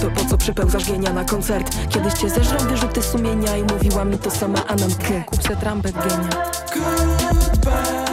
To po co przypełzasz genia na koncert? Kiedyś cię zeżrą wyrzuty sumienia i mówiła mi to sama Anankę. Kup se trampet genia. Goodbye.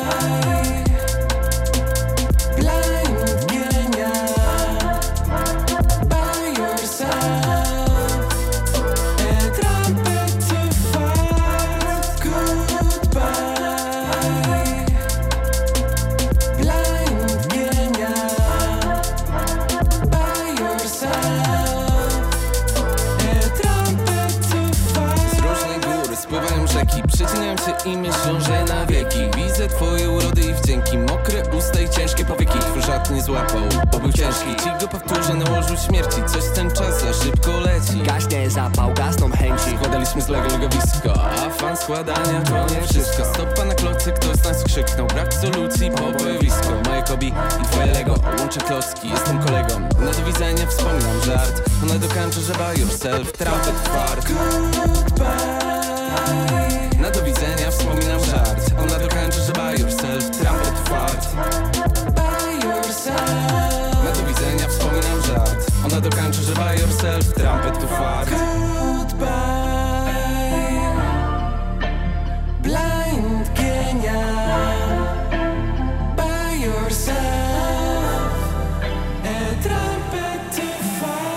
Przecinają się i myślą, że na wieki. Widzę twoje urody i wdzięki. Mokre usta i ciężkie powieki. Twój żart nie złapał, bo był ciężki. Ci go powtórzę na łożu śmierci. Coś ten czas za szybko leci. Gaśnie zapał, gasną chęci. Składaliśmy z Lego legowisko, a fan składania to nie wszystko. Stopa na klocy, ktoś z nas krzyknął. Brak solucji, pobojowisko. Moje kobi i twoje Lego. Łączę klocki, jestem kolegą. Na do widzenia wspominam żart. Ona dokończy, że by yourself. Trampet fart. Goodbye. Na do widzenia wspominam żart. Ona dokończy, że by yourself. Trampet fart. By yourself. Na do widzenia wspominam żart. Ona dokończy, że by yourself. Trampet to fart. Goodbye. Blind genia. By yourself. A trumpet to fart.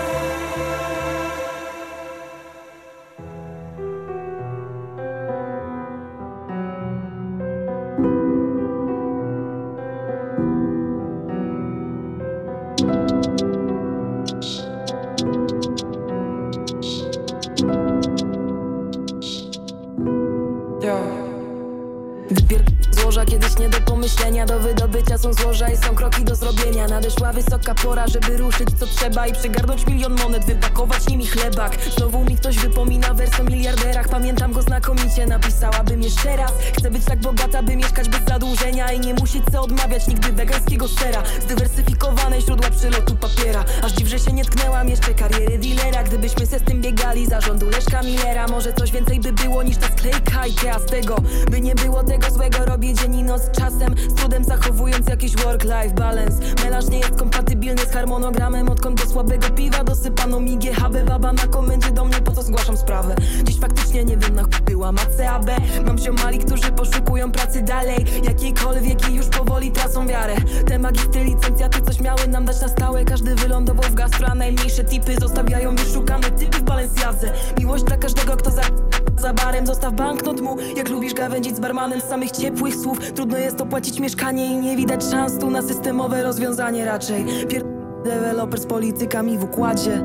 Złoża kiedyś nie do pomyślenia. Do wydobycia są złoża i są kroki do zrobienia. Nadeszła wysoka pora, żeby ruszyć co trzeba i przygarnąć milion monet, wypakować nimi chlebak. Znowu mi ktoś wypomina wers o miliarderach. Pamiętam go znakomicie, napisałabym jeszcze raz. Chcę być tak bogata, by mieszkać bez zadłużenia i nie musieć co odmawiać nigdy wegańskiego sera. Zdywersyfikowane źródła przylotu papiera. Aż dziw, że się nie tknęłam jeszcze kariery dealera. Gdybyśmy se z tym biegali zarządu Leszka Millera, może coś więcej by było niż ta sklejka IKEA z tego. By nie było tego złego, robię dzień i noc czasem, z trudem zachowując jakiś work-life balance. Melanż nie jest kompatybilny z harmonogramem. Odkąd do słabego piwa dosypano mi GHB. Baba na komendzie do mnie, po co zgłaszam sprawę. Dziś faktycznie nie wiem, na chuj byłam ACAB. Mam ziomali, którzy poszukują pracy dalej, jakiejkolwiek i już powoli tracą wiarę. Te magistry, licencjaty coś miały nam dać na stałe. Każdy wylądował w gastro, a najmniejsze tipy zostawiają wyszukane typy w Balenciadze. Miłość dla każdego, kto za barem zostaw banknot mu. Jak lubisz gawędzić z barmanem z samych ciepłych słów. Trudno jest opłacić mieszkanie i nie widać szans tu na systemowe rozwiązanie raczej. Deweloper z politykami w układzie.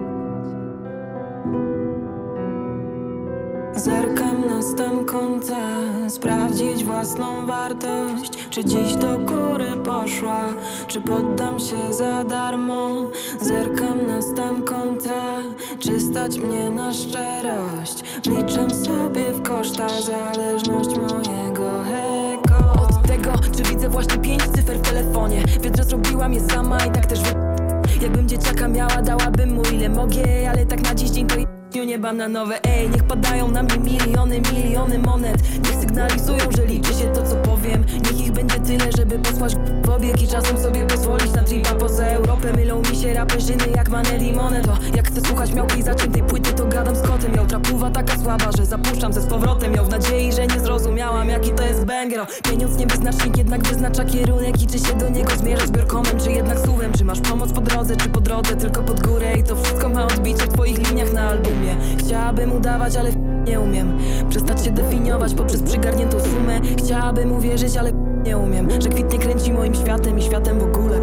Zerkam na stan konta, sprawdzić własną wartość. Czy dziś do góry poszła, czy poddam się za darmo. Zerkam na stan konta, czy stać mnie na szczerość. Wliczam sobie w koszta zależność mojego ego. Od tego, czy widzę właśnie 5 cyfer w telefonie. Wiem, że zrobiłam je sama i tak też jakbym dzieciaka miała, dałabym mu ile mogę. Ale tak na dziś dzień to nie bananowe. Ej, niech padają na mnie miliony monet. Niech sygnalizują, że liczy się to, co powiem. Niech ich będzie tyle, żeby posłać w obieg i czasem sobie pozwolić na tripa poza Europę. Mylą mi się raperzyny jak Maneli Moneto. Jak chcę słuchać miałkiej zaciętej płyty, to gadam z kotem. Miał trapuwa taka słaba, że zapuszczam ze z powrotem. Miał w nadziei, że nie zrozumiałam, jaki to jest banger. Pieniądz nie wyznacznik, jednak wyznacza kierunek. I czy się do niego zmierzasz zbiorkomem, czy jednak suwem. Czy masz pomoc po drodze, czy po drodze tylko pod górę. I to wszystko ma odbicie w twoich liniach na albumie. Chciałabym udawać, ale nie umiem. Przestać się definiować poprzez przygarniętą sumę. Chciałabym uwierzyć, ale nie umiem. Że kwitnie kręci moim światem i światem w ogóle.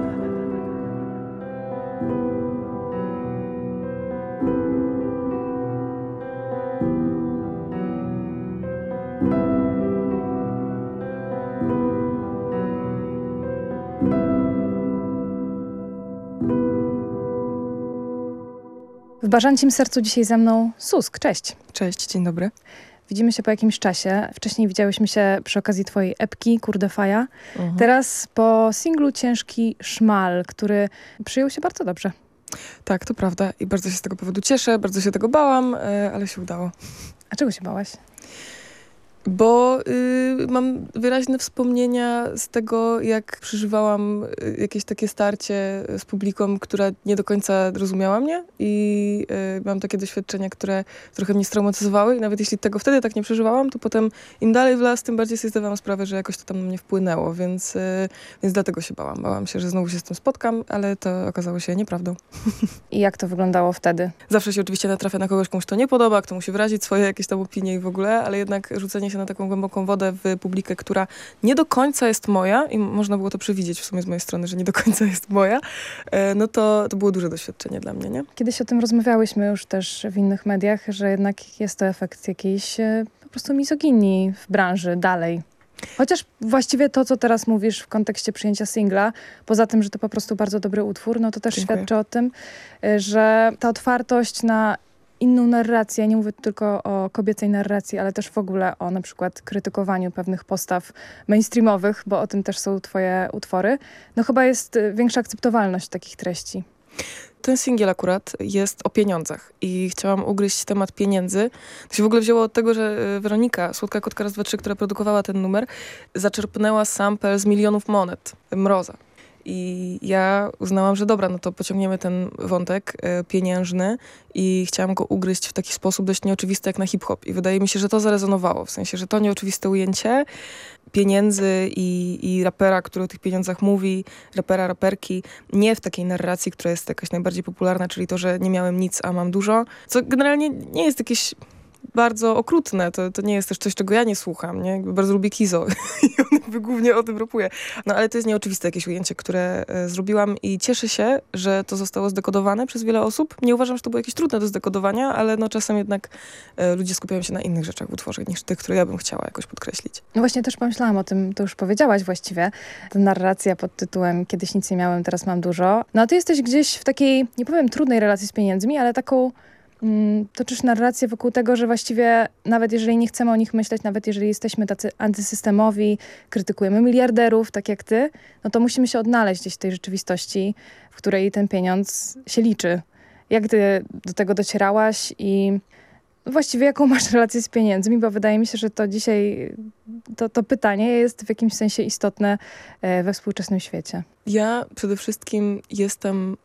W Bażancim Sercu dzisiaj ze mną Susk. Cześć. Cześć, dzień dobry. Widzimy się po jakimś czasie. Wcześniej widziałyśmy się przy okazji twojej epki Kurdefaja. Teraz po singlu Ciężki Szmal, który przyjął się bardzo dobrze. Tak, to prawda i bardzo się z tego powodu cieszę, bardzo się tego bałam, ale się udało. A czego się bałaś? Bo mam wyraźne wspomnienia z tego, jak przeżywałam jakieś takie starcie z publiką, która nie do końca rozumiała mnie i mam takie doświadczenia, które trochę mnie straumatyzowały i nawet jeśli tego wtedy tak nie przeżywałam, to potem im dalej w las, tym bardziej sobie zdawałam sprawę, że jakoś to tam na mnie wpłynęło, więc dlatego się bałam. Bałam się, że znowu się z tym spotkam, ale to okazało się nieprawdą. I jak to wyglądało wtedy? Zawsze się oczywiście natrafia na kogoś, komuś to nie podoba, kto musi wyrazić swoje jakieś tam opinie i w ogóle, ale jednak rzucenie się na taką głęboką wodę w publikę, która nie do końca jest moja i można było to przewidzieć w sumie z mojej strony, że nie do końca jest moja, no to było duże doświadczenie dla mnie, nie? Kiedyś o tym rozmawiałyśmy już też w innych mediach, że jednak jest to efekt jakiejś po prostu mizoginii w branży dalej. Chociaż właściwie to, co teraz mówisz w kontekście przyjęcia singla, poza tym, że to po prostu bardzo dobry utwór, no to też Dziękuję. świadczy o tym, że ta otwartość na inną narrację, nie mówię tylko o kobiecej narracji, ale też w ogóle o na przykład krytykowaniu pewnych postaw mainstreamowych, bo o tym też są twoje utwory, no chyba jest większa akceptowalność takich treści. Ten singiel akurat jest o pieniądzach i chciałam ugryźć temat pieniędzy. To się w ogóle wzięło od tego, że Weronika, Słodka Kotka raz, dwa, trzy, która produkowała ten numer, zaczerpnęła sample z Milionów Monet Mroza. I ja uznałam, że dobra, no to pociągniemy ten wątek pieniężny i chciałam go ugryźć w taki sposób dość nieoczywisty jak na hip-hop. I wydaje mi się, że to zarezonowało. W sensie, że to nieoczywiste ujęcie pieniędzy i rapera, który o tych pieniądzach mówi, rapera, raperki, nie w takiej narracji, która jest jakaś najbardziej popularna, czyli to, że nie miałem nic, a mam dużo, co generalnie nie jest jakieś bardzo okrutne. To nie jest też coś, czego ja nie słucham, nie? Jakby bardzo lubię Kizo i on jakby głównie o tym rapuje. No ale to jest nieoczywiste jakieś ujęcie, które zrobiłam i cieszę się, że to zostało zdekodowane przez wiele osób. Nie uważam, że to było jakieś trudne do zdekodowania, ale no czasem jednak ludzie skupiają się na innych rzeczach w utworze niż tych, które ja bym chciała jakoś podkreślić. No właśnie też pomyślałam o tym, to już powiedziałaś właściwie, ta narracja pod tytułem Kiedyś nic nie miałem, teraz mam dużo. No a ty jesteś gdzieś w takiej, nie powiem trudnej relacji z pieniędzmi, ale taką toczysz narrację wokół tego, że właściwie nawet jeżeli nie chcemy o nich myśleć, nawet jeżeli jesteśmy tacy antysystemowi, krytykujemy miliarderów, tak jak ty, no to musimy się odnaleźć gdzieś w tej rzeczywistości, w której ten pieniądz się liczy. Jak ty do tego docierałaś i właściwie jaką masz relację z pieniędzmi, bo wydaje mi się, że to dzisiaj, to pytanie jest w jakimś sensie istotne we współczesnym świecie. Ja przede wszystkim jestem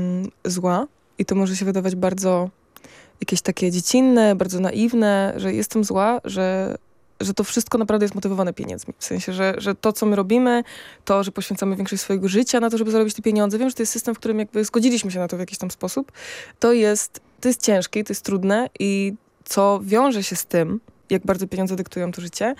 zła i to może się wydawać bardzo jakieś takie dziecinne, bardzo naiwne, że jestem zła, że to wszystko naprawdę jest motywowane pieniędzmi. W sensie, że to, co my robimy, to, że poświęcamy większość swojego życia na to, żeby zarobić te pieniądze. Wiem, że to jest system, w którym jakby zgodziliśmy się na to w jakiś tam sposób. To jest ciężkie, to jest trudne i co wiąże się z tym, jak bardzo pieniądze dyktują to życie,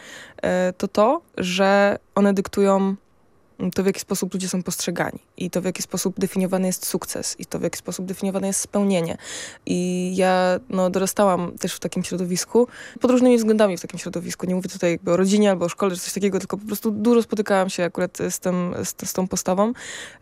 to, że one dyktują to, w jaki sposób ludzie są postrzegani i to, w jaki sposób definiowany jest sukces i to, w jaki sposób definiowane jest spełnienie. I ja dorastałam też w takim środowisku, pod różnymi względami w takim środowisku. Nie mówię tutaj jakby o rodzinie albo o szkole, czy coś takiego, tylko po prostu dużo spotykałam się akurat z tą postawą,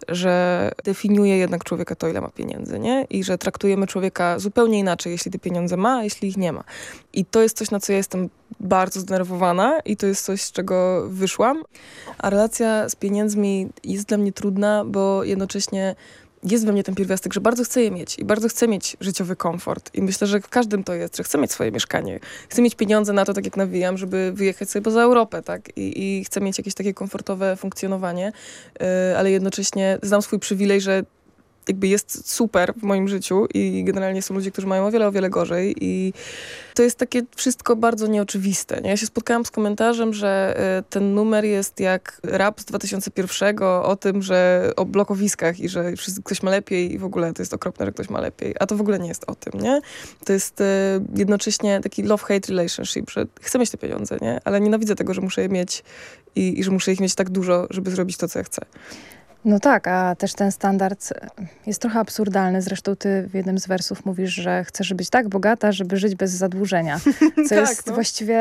że definiuje jednak człowieka to, ile ma pieniędzy, nie? I że traktujemy człowieka zupełnie inaczej, jeśli te pieniądze ma, a jeśli ich nie ma. I to jest coś, na co ja jestem bardzo zdenerwowana i to jest coś, z czego wyszłam. A relacja z pieniędzmi jest dla mnie trudna, bo jednocześnie jest we mnie ten pierwiastek, że bardzo chcę je mieć i bardzo chcę mieć życiowy komfort. I myślę, że w każdym to jest, że chcę mieć swoje mieszkanie. Chcę mieć pieniądze na to, tak jak nawijam, żeby wyjechać sobie poza Europę, tak? I chcę mieć jakieś takie komfortowe funkcjonowanie, ale jednocześnie znam swój przywilej, że jakby jest super w moim życiu i generalnie są ludzie, którzy mają o wiele gorzej i to jest takie wszystko bardzo nieoczywiste. Nie? Ja się spotkałam z komentarzem, że ten numer jest jak rap z 2001 o tym, że o blokowiskach i że ktoś ma lepiej i w ogóle to jest okropne, że ktoś ma lepiej. A to w ogóle nie jest o tym, nie? To jest jednocześnie taki love-hate relationship, że chcę mieć te pieniądze, nie? Ale nienawidzę tego, że muszę je mieć i że muszę ich mieć tak dużo, żeby zrobić to, co ja chcę. No tak, a też ten standard jest trochę absurdalny. Zresztą ty w jednym z wersów mówisz, że chcesz być tak bogata, żeby żyć bez zadłużenia. Co Tak, jest właściwie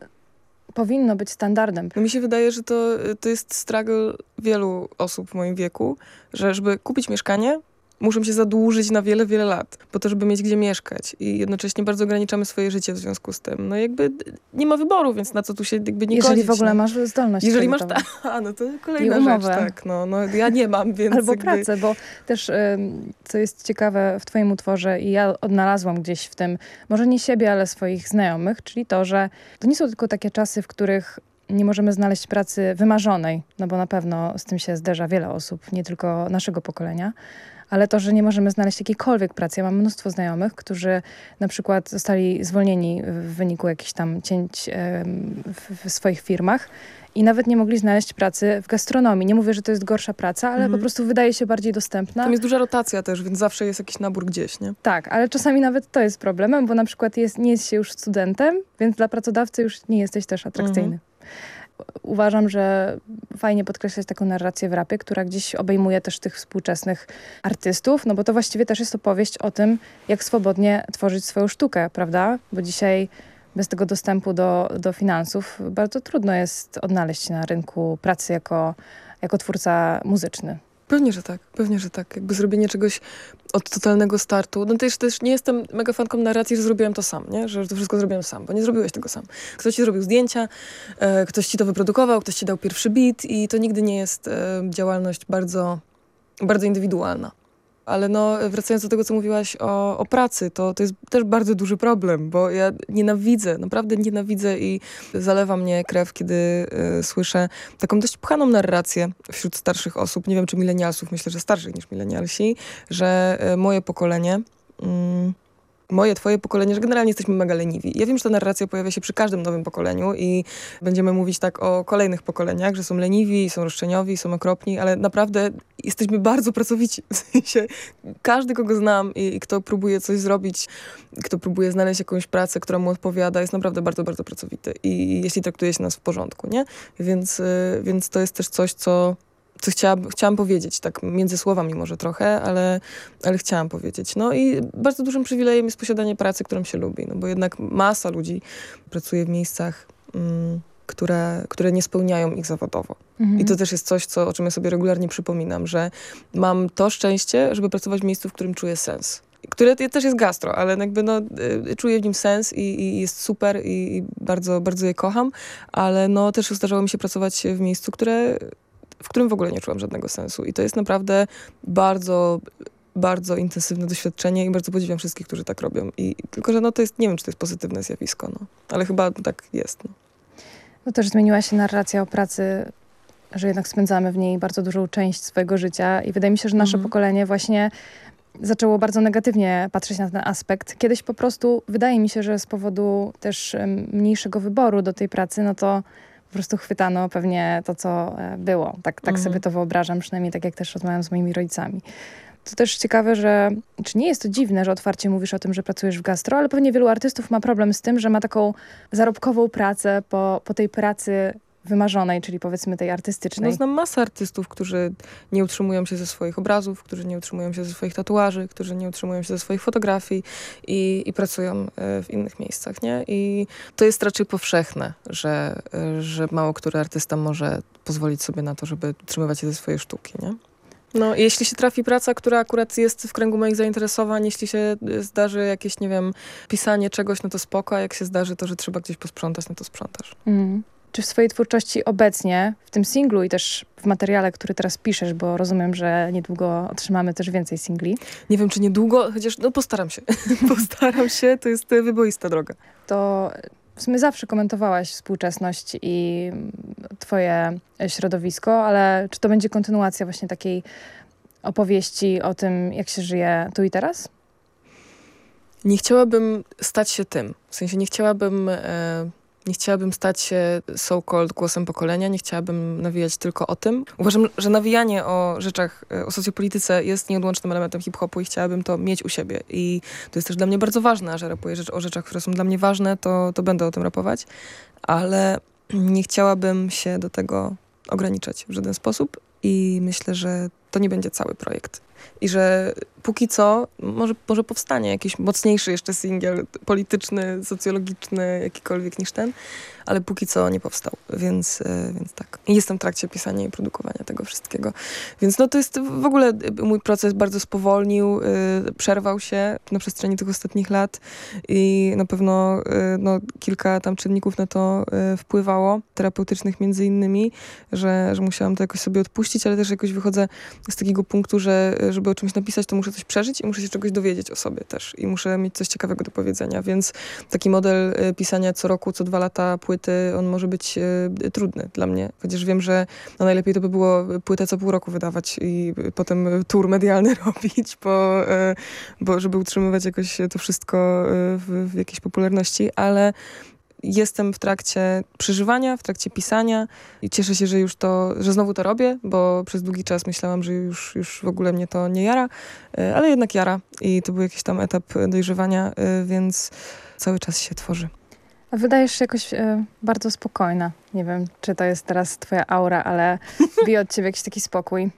powinno być standardem. No mi się wydaje, że to jest struggle wielu osób w moim wieku, że żeby kupić mieszkanie, muszą się zadłużyć na wiele, wiele lat po to, żeby mieć gdzie mieszkać i jednocześnie bardzo ograniczamy swoje życie w związku z tym. No jakby nie ma wyboru, więc na co tu się jakby nie Jeżeli godzić. w ogóle nie? masz zdolność Jeżeli masz kredytową. no to kolejna I rzecz, umowę. tak. No ja nie mam, więc Albo jakby... pracę, bo też co jest ciekawe w twoim utworze i ja odnalazłam gdzieś w tym, może nie siebie, ale swoich znajomych, czyli to, że to nie są tylko takie czasy, w których nie możemy znaleźć pracy wymarzonej, no bo na pewno z tym się zderza wiele osób, nie tylko naszego pokolenia, ale to, że nie możemy znaleźć jakiejkolwiek pracy. Ja mam mnóstwo znajomych, którzy na przykład zostali zwolnieni w wyniku jakichś tam cięć w swoich firmach i nawet nie mogli znaleźć pracy w gastronomii. Nie mówię, że to jest gorsza praca, ale po prostu wydaje się bardziej dostępna. Tam jest duża rotacja też, więc zawsze jest jakiś nabór gdzieś, nie? Tak, ale czasami nawet to jest problemem, bo na przykład nie jest się już studentem, więc dla pracodawcy już nie jesteś też atrakcyjny. Uważam, że fajnie podkreślać taką narrację w rapie, która gdzieś obejmuje też tych współczesnych artystów, no bo to właściwie też jest opowieść o tym, jak swobodnie tworzyć swoją sztukę, prawda? Bo dzisiaj bez tego dostępu do finansów bardzo trudno jest odnaleźć się na rynku pracy jako twórca muzyczny. Pewnie, że tak. Jakby zrobienie czegoś od totalnego startu. No też nie jestem mega fanką narracji, że zrobiłem to sam, nie? Że to wszystko zrobiłem sam, bo nie zrobiłeś tego sam. Ktoś ci zrobił zdjęcia, ktoś ci to wyprodukował, ktoś ci dał pierwszy beat i to nigdy nie jest działalność bardzo, bardzo indywidualna. Ale no, wracając do tego, co mówiłaś o pracy, to jest też bardzo duży problem, bo ja naprawdę nienawidzę i zalewa mnie krew, kiedy słyszę taką dość pchaną narrację wśród starszych osób, nie wiem czy milenialsów, myślę, że starszych niż milenialsi, że moje pokolenie... twoje pokolenie, że generalnie jesteśmy mega leniwi. Ja wiem, że ta narracja pojawia się przy każdym nowym pokoleniu i będziemy mówić tak o kolejnych pokoleniach, że są leniwi, są roszczeniowi, są okropni, ale naprawdę jesteśmy bardzo pracowici. W sensie każdy, kogo znam i kto próbuje coś zrobić, kto próbuje znaleźć jakąś pracę, która mu odpowiada, jest naprawdę bardzo, bardzo pracowity. I jeśli traktuje się nas w porządku, nie? Więc to jest też coś, co chciałam powiedzieć, tak między słowami może trochę, ale chciałam powiedzieć. No i bardzo dużym przywilejem jest posiadanie pracy, którą się lubi, no bo jednak masa ludzi pracuje w miejscach, które nie spełniają ich zawodowo. I to też jest coś, o czym ja sobie regularnie przypominam, że mam to szczęście, żeby pracować w miejscu, w którym czuję sens. Które też jest gastro, ale jakby czuję w nim sens i jest super i bardzo, bardzo je kocham, ale no też zdarzało mi się pracować w miejscu, w którym w ogóle nie czułam żadnego sensu. I to jest naprawdę bardzo, bardzo intensywne doświadczenie i bardzo podziwiam wszystkich, którzy tak robią. Tylko, że to jest, nie wiem, czy to jest pozytywne zjawisko, ale chyba tak jest. No też zmieniła się narracja o pracy, że jednak spędzamy w niej bardzo dużą część swojego życia i wydaje mi się, że nasze pokolenie właśnie zaczęło bardzo negatywnie patrzeć na ten aspekt. Kiedyś po prostu, wydaje mi się, że z powodu też mniejszego wyboru do tej pracy, no to po prostu chwytano pewnie to, co było. Tak sobie to wyobrażam, przynajmniej tak jak też rozmawiam z moimi rodzicami. To też ciekawe, czy nie jest to dziwne, że otwarcie mówisz o tym, że pracujesz w gastro, ale pewnie wielu artystów ma problem z tym, że ma taką zarobkową pracę po tej pracy wymarzonej, czyli powiedzmy tej artystycznej. No, znam masę artystów, którzy nie utrzymują się ze swoich obrazów, którzy nie utrzymują się ze swoich tatuaży, którzy nie utrzymują się ze swoich fotografii i pracują w innych miejscach, nie? I to jest raczej powszechne, że mało który artysta może pozwolić sobie na to, żeby utrzymywać się ze swojej sztuki, nie? No, jeśli się trafi praca, która akurat jest w kręgu moich zainteresowań, jeśli się zdarzy jakieś, nie wiem, pisanie czegoś, no to spoko, a jak się zdarzy to, że trzeba gdzieś posprzątać, no to sprzątasz. Czy w swojej twórczości obecnie, w tym singlu i też w materiale, który teraz piszesz, bo rozumiem, że niedługo otrzymamy też więcej singli. Nie wiem, czy niedługo, chociaż postaram się. Postaram się, to jest wyboista droga. To w sumie zawsze komentowałaś współczesność i twoje środowisko, ale czy to będzie kontynuacja właśnie takiej opowieści o tym, jak się żyje tu i teraz? Nie chciałabym stać się tym. W sensie nie chciałabym stać się so-called głosem pokolenia, nie chciałabym nawijać tylko o tym. Uważam, że nawijanie o rzeczach, o socjopolityce jest nieodłącznym elementem hip-hopu i chciałabym to mieć u siebie. I to jest też dla mnie bardzo ważne, że rapuję o rzeczach, które są dla mnie ważne, to będę o tym rapować. Ale nie chciałabym się do tego ograniczać w żaden sposób i myślę, że to nie będzie cały projekt. I że póki co może powstanie jakiś mocniejszy jeszcze singiel polityczny, socjologiczny, jakikolwiek niż ten, ale póki co nie powstał, więc tak. I jestem w trakcie pisania i produkowania tego wszystkiego. Więc no to jest w ogóle mój proces bardzo spowolnił, przerwał się na przestrzeni tych ostatnich lat i na pewno kilka tam czynników na to wpływało, terapeutycznych między innymi, że musiałam to jakoś sobie odpuścić, ale też jakoś wychodzę z takiego punktu, że żeby o czymś napisać, to muszę coś przeżyć i muszę się czegoś dowiedzieć o sobie też i muszę mieć coś ciekawego do powiedzenia, więc taki model pisania co roku, co 2 lata płyty, on może być trudny dla mnie, chociaż wiem, że najlepiej to by było płytę co pół roku wydawać i potem tour medialny robić, bo żeby utrzymywać jakoś to wszystko w jakiejś popularności, ale jestem w trakcie przeżywania, w trakcie pisania i cieszę się, że znowu to robię, bo przez długi czas myślałam, że już w ogóle mnie to nie jara, ale jednak jara i to był jakiś tam etap dojrzewania, więc cały czas się tworzy. Wydajesz się jakoś bardzo spokojna. Nie wiem, czy to jest teraz twoja aura, ale bije od ciebie jakiś taki spokój.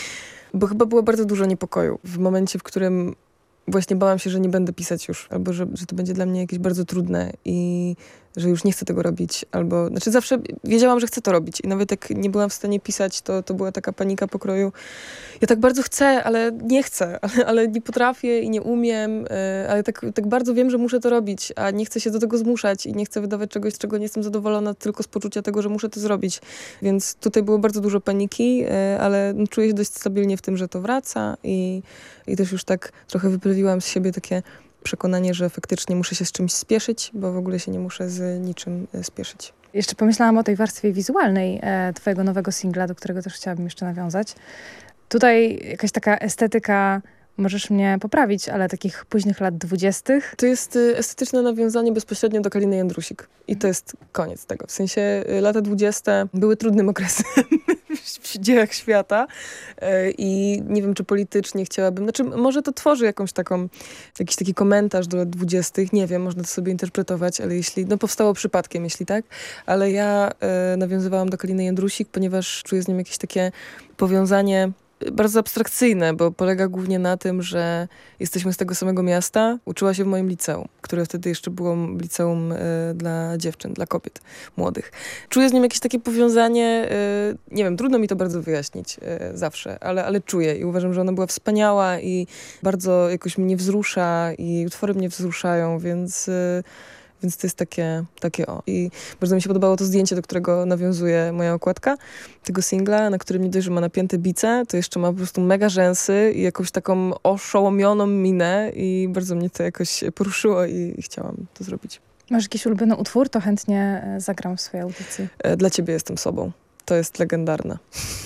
Bo chyba było bardzo dużo niepokoju w momencie, w którym właśnie bałam się, że nie będę pisać już, albo że to będzie dla mnie jakieś bardzo trudne i że już nie chcę tego robić, albo... Znaczy zawsze wiedziałam, że chcę to robić i nawet jak nie byłam w stanie pisać, to była taka panika pokroju. Ja tak bardzo chcę, ale nie chcę, ale nie potrafię i nie umiem, ale tak bardzo wiem, że muszę to robić, a nie chcę się do tego zmuszać i nie chcę wydawać czegoś, z czego nie jestem zadowolona tylko z poczucia tego, że muszę to zrobić. Więc tutaj było bardzo dużo paniki, ale czuję się dość stabilnie w tym, że to wraca i też już tak trochę wyprawiłam z siebie takie przekonanie, że faktycznie muszę się z czymś spieszyć, bo w ogóle się nie muszę z niczym spieszyć. Jeszcze pomyślałam o tej warstwie wizualnej twojego nowego singla, do którego też chciałabym jeszcze nawiązać. Tutaj jakaś taka estetyka, możesz mnie poprawić, ale takich późnych lat 20. To jest estetyczne nawiązanie bezpośrednio do Kaliny Jędrusik. I to jest koniec tego. W sensie lata 20 były trudnym okresem w dziejach świata i nie wiem, czy politycznie chciałabym... Znaczy, może to tworzy jakiś taki komentarz do lat 20. Nie wiem, można to sobie interpretować, ale jeśli... No powstało przypadkiem, jeśli tak. Ale ja nawiązywałam do Kaliny Jędrusik, ponieważ czuję z nią jakieś takie powiązanie bardzo abstrakcyjne, bo polega głównie na tym, że jesteśmy z tego samego miasta. Uczyła się w moim liceum, które wtedy jeszcze było liceum dla dziewczyn, dla kobiet młodych. Czuję z nim jakieś takie powiązanie, nie wiem, trudno mi to bardzo wyjaśnić zawsze, ale czuję i uważam, że ona była wspaniała i bardzo jakoś mnie wzrusza i utwory mnie wzruszają, więc to jest takie o. I bardzo mi się podobało to zdjęcie, do którego nawiązuje moja okładka tego singla, na którym nie dość, że ma napięte bice, to jeszcze ma po prostu mega rzęsy i jakąś taką oszołomioną minę i bardzo mnie to jakoś poruszyło i chciałam to zrobić. Masz jakiś ulubiony utwór? To chętnie zagram w swojej audycji. Dla ciebie jestem sobą. To jest legendarne.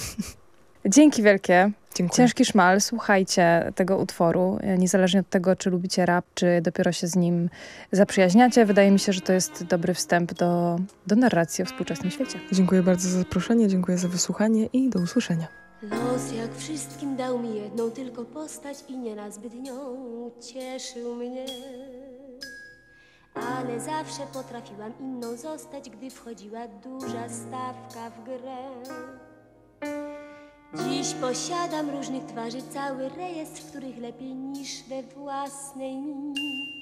Dzięki wielkie. Dziękuję. Ciężki szmal, słuchajcie tego utworu, niezależnie od tego, czy lubicie rap, czy dopiero się z nim zaprzyjaźniacie. Wydaje mi się, że to jest dobry wstęp do narracji o współczesnym świecie. Dziękuję bardzo za zaproszenie, dziękuję za wysłuchanie i do usłyszenia. Los jak wszystkim dał mi jedną tylko postać i nie na zbytnią cieszył mnie. Ale zawsze potrafiłam inną zostać, gdy wchodziła duża stawka w grę. Dziś posiadam różnych twarzy cały rejestr, w których lepiej niż we własnej mi.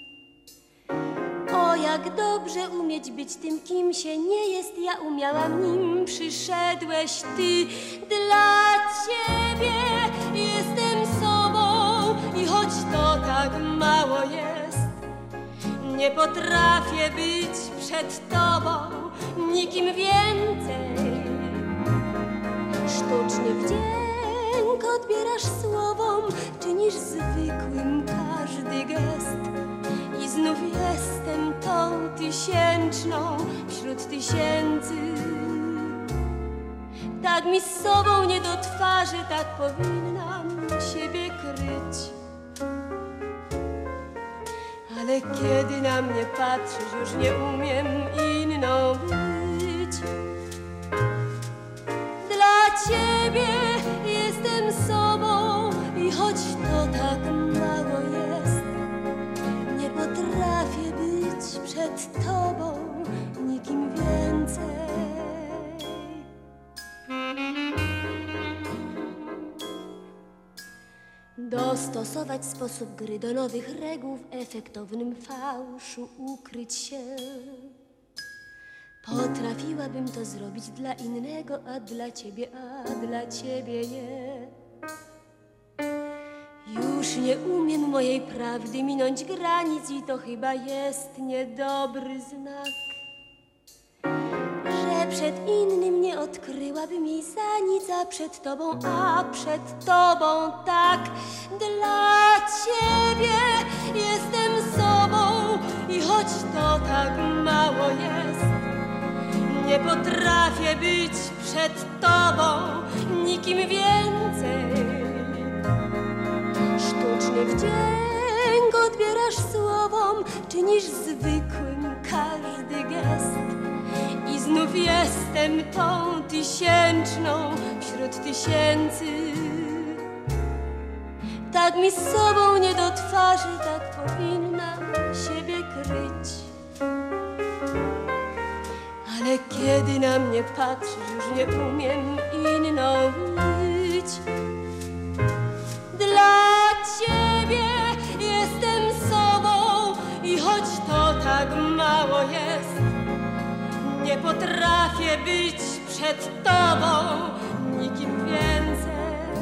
O, jak dobrze umieć być tym, kim się nie jest, ja umiałam, nim przyszedłeś ty. Dla ciebie jestem sobą i choć to tak mało jest, nie potrafię być przed tobą nikim więcej. Sztuczny wdzięk odbierasz słowom, czynisz zwykłym każdy gest. I znów jestem tą tysięczną wśród tysięcy. Tak mi z sobą nie do twarzy, tak powinnam siebie kryć. Ale kiedy na mnie patrzysz, już nie umiem inną być. Dla ciebie jestem sobą i choć to tak mało jest, nie potrafię być przed tobą nikim więcej. dostosować sposób gry do nowych reguł, w efektownym fałszu ukryć się. Potrafiłabym to zrobić dla innego, a dla ciebie nie. Już nie umiem mojej prawdy minąć granic i to chyba jest niedobry znak, że przed innym nie odkryłabym jej za nic, a przed tobą tak. Dla ciebie jestem sobą i choć to tak mało jest, nie potrafię być przed tobą nikim więcej. Sztuczny wdzięk odbierasz słowom, czynisz zwykłym każdy gest. I znów jestem tą tysięczną wśród tysięcy. Tak mi z sobą nie do twarzy, tak powinnam siebie kryć. Ale kiedy na mnie patrzysz, już nie umiem inną być. Dla ciebie jestem sobą i choć to tak mało jest, nie potrafię być przed tobą nikim więcej.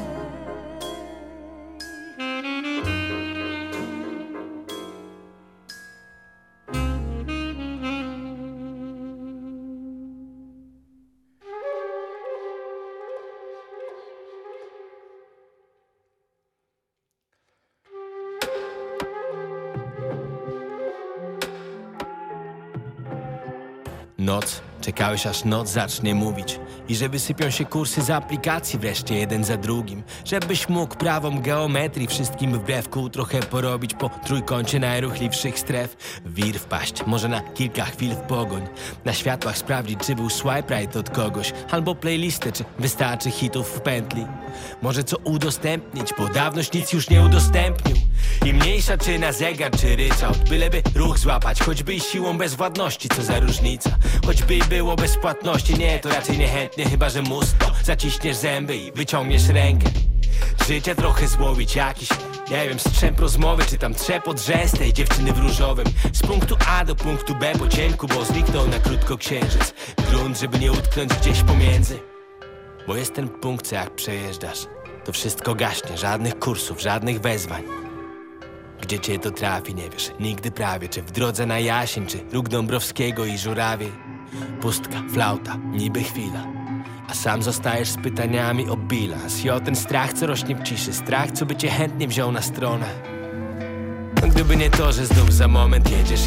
Noc, czekałeś aż noc zacznie mówić i że wysypią się kursy z aplikacji wreszcie jeden za drugim, żebyś mógł prawom geometrii wszystkim wbrew kół trochę porobić po trójkącie najruchliwszych stref. W wir wpaść, może na kilka chwil w pogoń, na światłach sprawdzić, czy był swipe right od kogoś, albo playlistę, czy wystarczy hitów w pętli. Może co udostępnić, bo dawnoś nic już nie udostępnił. I mniejsza czy na zegar, czy ryczałt, byleby ruch złapać, choćby i siłą bezwładności, co za różnica. Choćby i było bez płatności, nie, to raczej niechętnie, chyba że musto. Zaciśniesz zęby i wyciągniesz rękę. Życia trochę złowić jakiś, nie wiem, strzęp rozmowy, czy tam trzepot rzęs tej dziewczyny w różowym. Z punktu A do punktu B po cienku, bo zniknął na krótko księżyc. Grunt, żeby nie utknąć gdzieś pomiędzy. Bo jest ten punkt, co jak przejeżdżasz, to wszystko gaśnie, żadnych kursów, żadnych wezwań. Gdzie cię to trafi, nie wiesz nigdy prawie, czy w drodze na Jasień, czy róg Dąbrowskiego i Żurawie. Pustka, flauta, niby chwila, a sam zostajesz z pytaniami o bilans i o ten strach, co rośnie w ciszy, strach, co by cię chętnie wziął na stronę. Gdyby nie to, że znów za moment jedziesz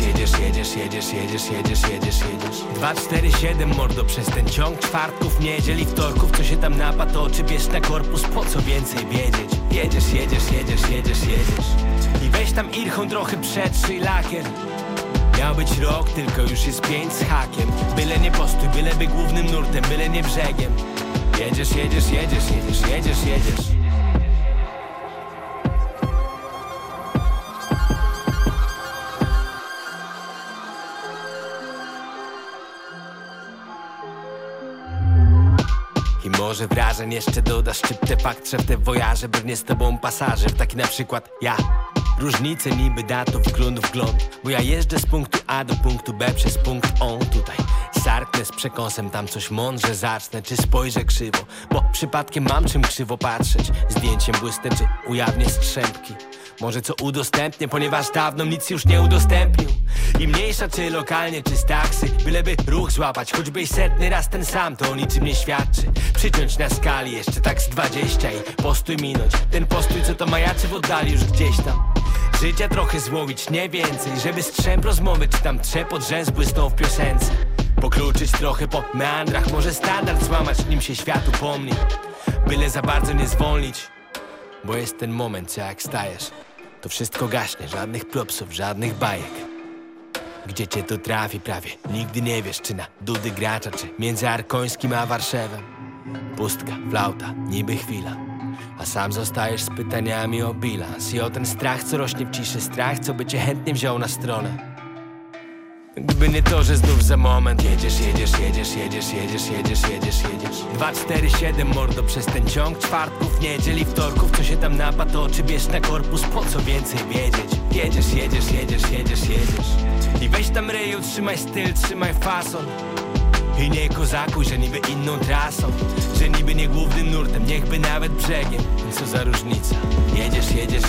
2, 4, 7, mordo, przez ten ciąg czwartków, niedziel i wtorków, co się tam napatoczy, bierz na korpus, po co więcej wiedzieć. Jedziesz i weź tam irchą trochę przetrzyj lakier. Miał być rok, tylko już jest 5 z hakiem. Byle nie postój, byleby głównym nurtem, byle nie brzegiem. Jedziesz. I może wrażeń jeszcze dodasz szczyptę fakt, że w te wojaże brnie z tobą pasażer, taki na przykład ja. Różnice niby datów, wgląd, bo ja jeżdżę z punktu A do punktu B przez punkt on tutaj. Sarknę z przekąsem, tam coś mądrze zacznę, czy spojrzę krzywo, bo przypadkiem mam czym krzywo patrzeć. Zdjęciem błysnę, czy ujawnię strzępki. Może co udostępnię, ponieważ dawno nic już nie udostępnił. I mniejsza czy lokalnie, czy z taksy, byleby ruch złapać, choćby i 100 raz ten sam, to o niczym nie świadczy. Przyciąć na skali jeszcze tak z 20 i postój minąć. Ten postój, co to majaczy w oddali już gdzieś tam. Życia trochę złowić, nie więcej, żeby strzęp rozmowy, czy tam trzepot rzęs błysnął w piosence. Pokluczyć trochę po meandrach, może standard złamać, nim się świat upomni. Byle za bardzo nie zwolnić, bo jest ten moment, co jak stajesz, to wszystko gaśnie, żadnych propsów, żadnych bajek. Gdzie cię to trafi prawie, nigdy nie wiesz, czy na dudy gracza, czy między Arkońskim a Warszawą. Pustka, flauta, niby chwila, a sam zostajesz z pytaniami o bilans i o ten strach, co rośnie w ciszy, strach, co by cię chętnie wziął na stronę. Gdyby nie to, że znów za moment jedziesz 247 mordo przez ten ciąg czwartków, niedziel i wtorków. Co się tam napatoczy, bierz na korpus, po co więcej wiedzieć. Jedziesz i weź tam reju, trzymaj styl, trzymaj fason. I nie kozakuj, że niby inną trasą, że niby nie głównym nurtem, niechby nawet brzegiem. Co za różnica, jedziesz.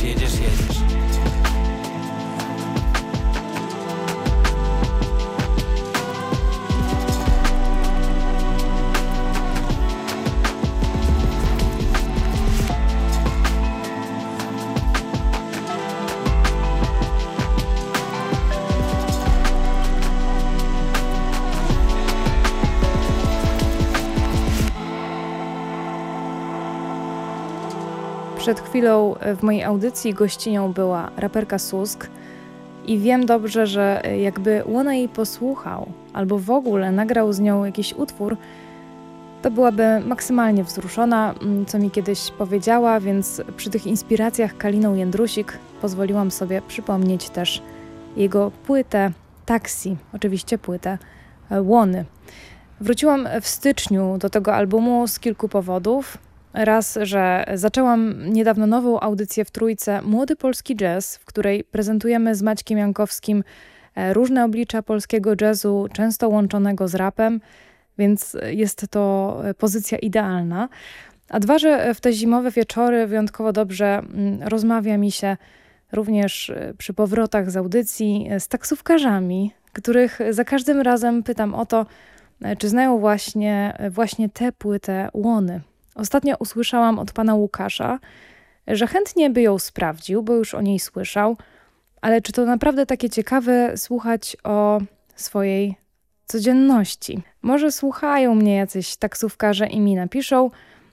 Przed chwilą w mojej audycji gościnią była raperka Susk i wiem dobrze, że jakby Łona jej posłuchał albo w ogóle nagrał z nią jakiś utwór, to byłaby maksymalnie wzruszona, co mi kiedyś powiedziała, więc przy tych inspiracjach Kaliną Jędrusik pozwoliłam sobie przypomnieć też jego płytę Taxi, oczywiście płytę Łony. Wróciłam w styczniu do tego albumu z kilku powodów. Raz, że zaczęłam niedawno nową audycję w Trójce Młody Polski Jazz, w której prezentujemy z Maćkiem Jankowskim różne oblicza polskiego jazzu, często łączonego z rapem, więc jest to pozycja idealna. A dwa, że w te zimowe wieczory wyjątkowo dobrze rozmawia mi się również przy powrotach z audycji z taksówkarzami, których za każdym razem pytam o to, czy znają właśnie tę płytę Łony. Ostatnio usłyszałam od pana Łukasza, że chętnie by ją sprawdził, bo już o niej słyszał, ale czy to naprawdę takie ciekawe słuchać o swojej codzienności? Może słuchają mnie jacyś taksówkarze i mi napiszą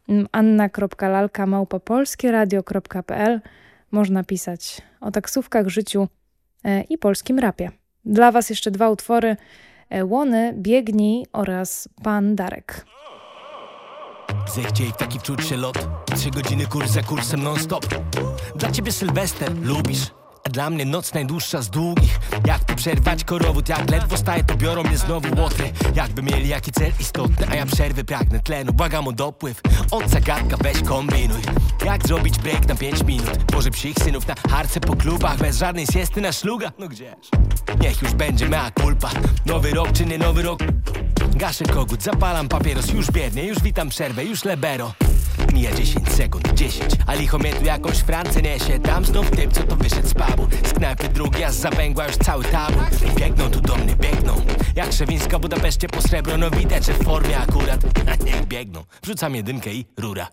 anna.lalka@polskieradio.pl. Można pisać o taksówkach, życiu i polskim rapie. Dla was jeszcze dwa utwory: Łony, Biegnij oraz Pan Darek. Zechciej w taki wczuć się lot, 3 godziny kurs za kursem non-stop. Dla ciebie Sylwester, lubisz, a dla mnie noc najdłuższa z długich. Jak tu przerwać korowód, jak ledwo staję, to biorą mnie znowu łotry. Jakby mieli jaki cel istotny, a ja przerwy pragnę tlenu. Błagam o dopływ, od zagadka weź kombinuj. Jak zrobić break na 5 minut? Boże psich synów na harce po klubach, bez żadnej siesty na szluga. No gdzież? Niech już będzie mea culpa. Nowy rok czy nie nowy rok? Gaszę kogut, zapalam papieros, już biednie, już witam przerwę, już lebero. Mija 10 sekund, 10, a licho mnie tu jakąś Francję niesie. Tam znów typ, co to wyszedł z pubu. Z knajpy drugi, a z zawęgła już cały tabur. Biegną tu do mnie, biegną jak Szewińska, Budapeszcie po srebro. No widać, że w formie akurat. A niech biegną, wrzucam jedynkę i rura.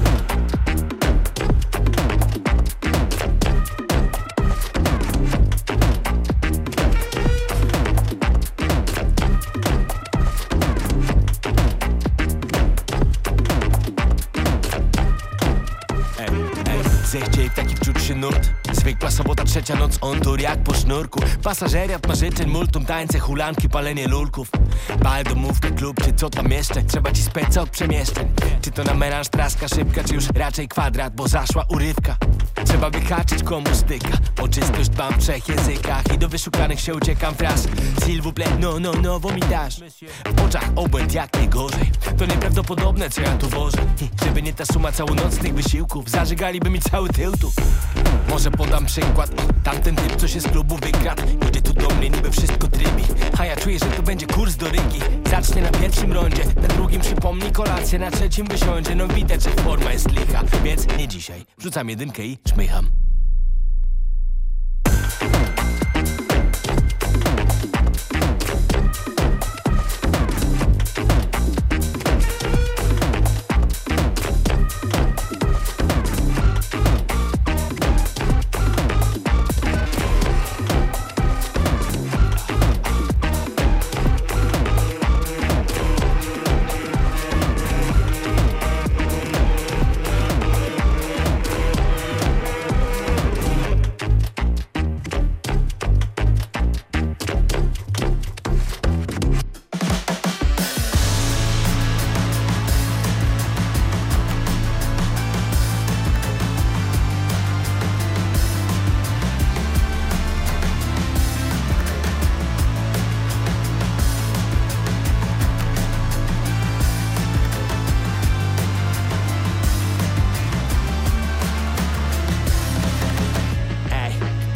Zechciej w taki wczuć się nurt. Zwykła sobota, 3 noc, on tur jak po sznurku. Pasażeriat ma życzeń, multum, tańce, hulanki, palenie lulków. Bal, domówka, klub, czy co tam jeszcze? Trzeba ci speca od przemieszczeń. Czy to na melanż, traska szybka, czy już raczej kwadrat, bo zaszła urywka. Trzeba wyhaczyć komu styka. O czystość dbam w 3 językach i do wyszukanych się uciekam fraz. S'il vous plaît, no, bo mi dasz. W oczach obłęd jak najgorzej. To nieprawdopodobne, co ja tu wożę. Żeby nie ta suma całonocnych wysiłków, zażygaliby mi cały tył tu. Może podam przykład, tamten typ, co się z klubu wykradł. Idzie tu do mnie, niby wszystko trybi, a ja czuję, że to będzie kurs do Rygi. Zacznie na pierwszym rondzie, na drugim przypomni kolację, na trzecim wysiądzie. No widać, że forma jest licha, więc nie dzisiaj. Wrzucam jedynkę i szmycham.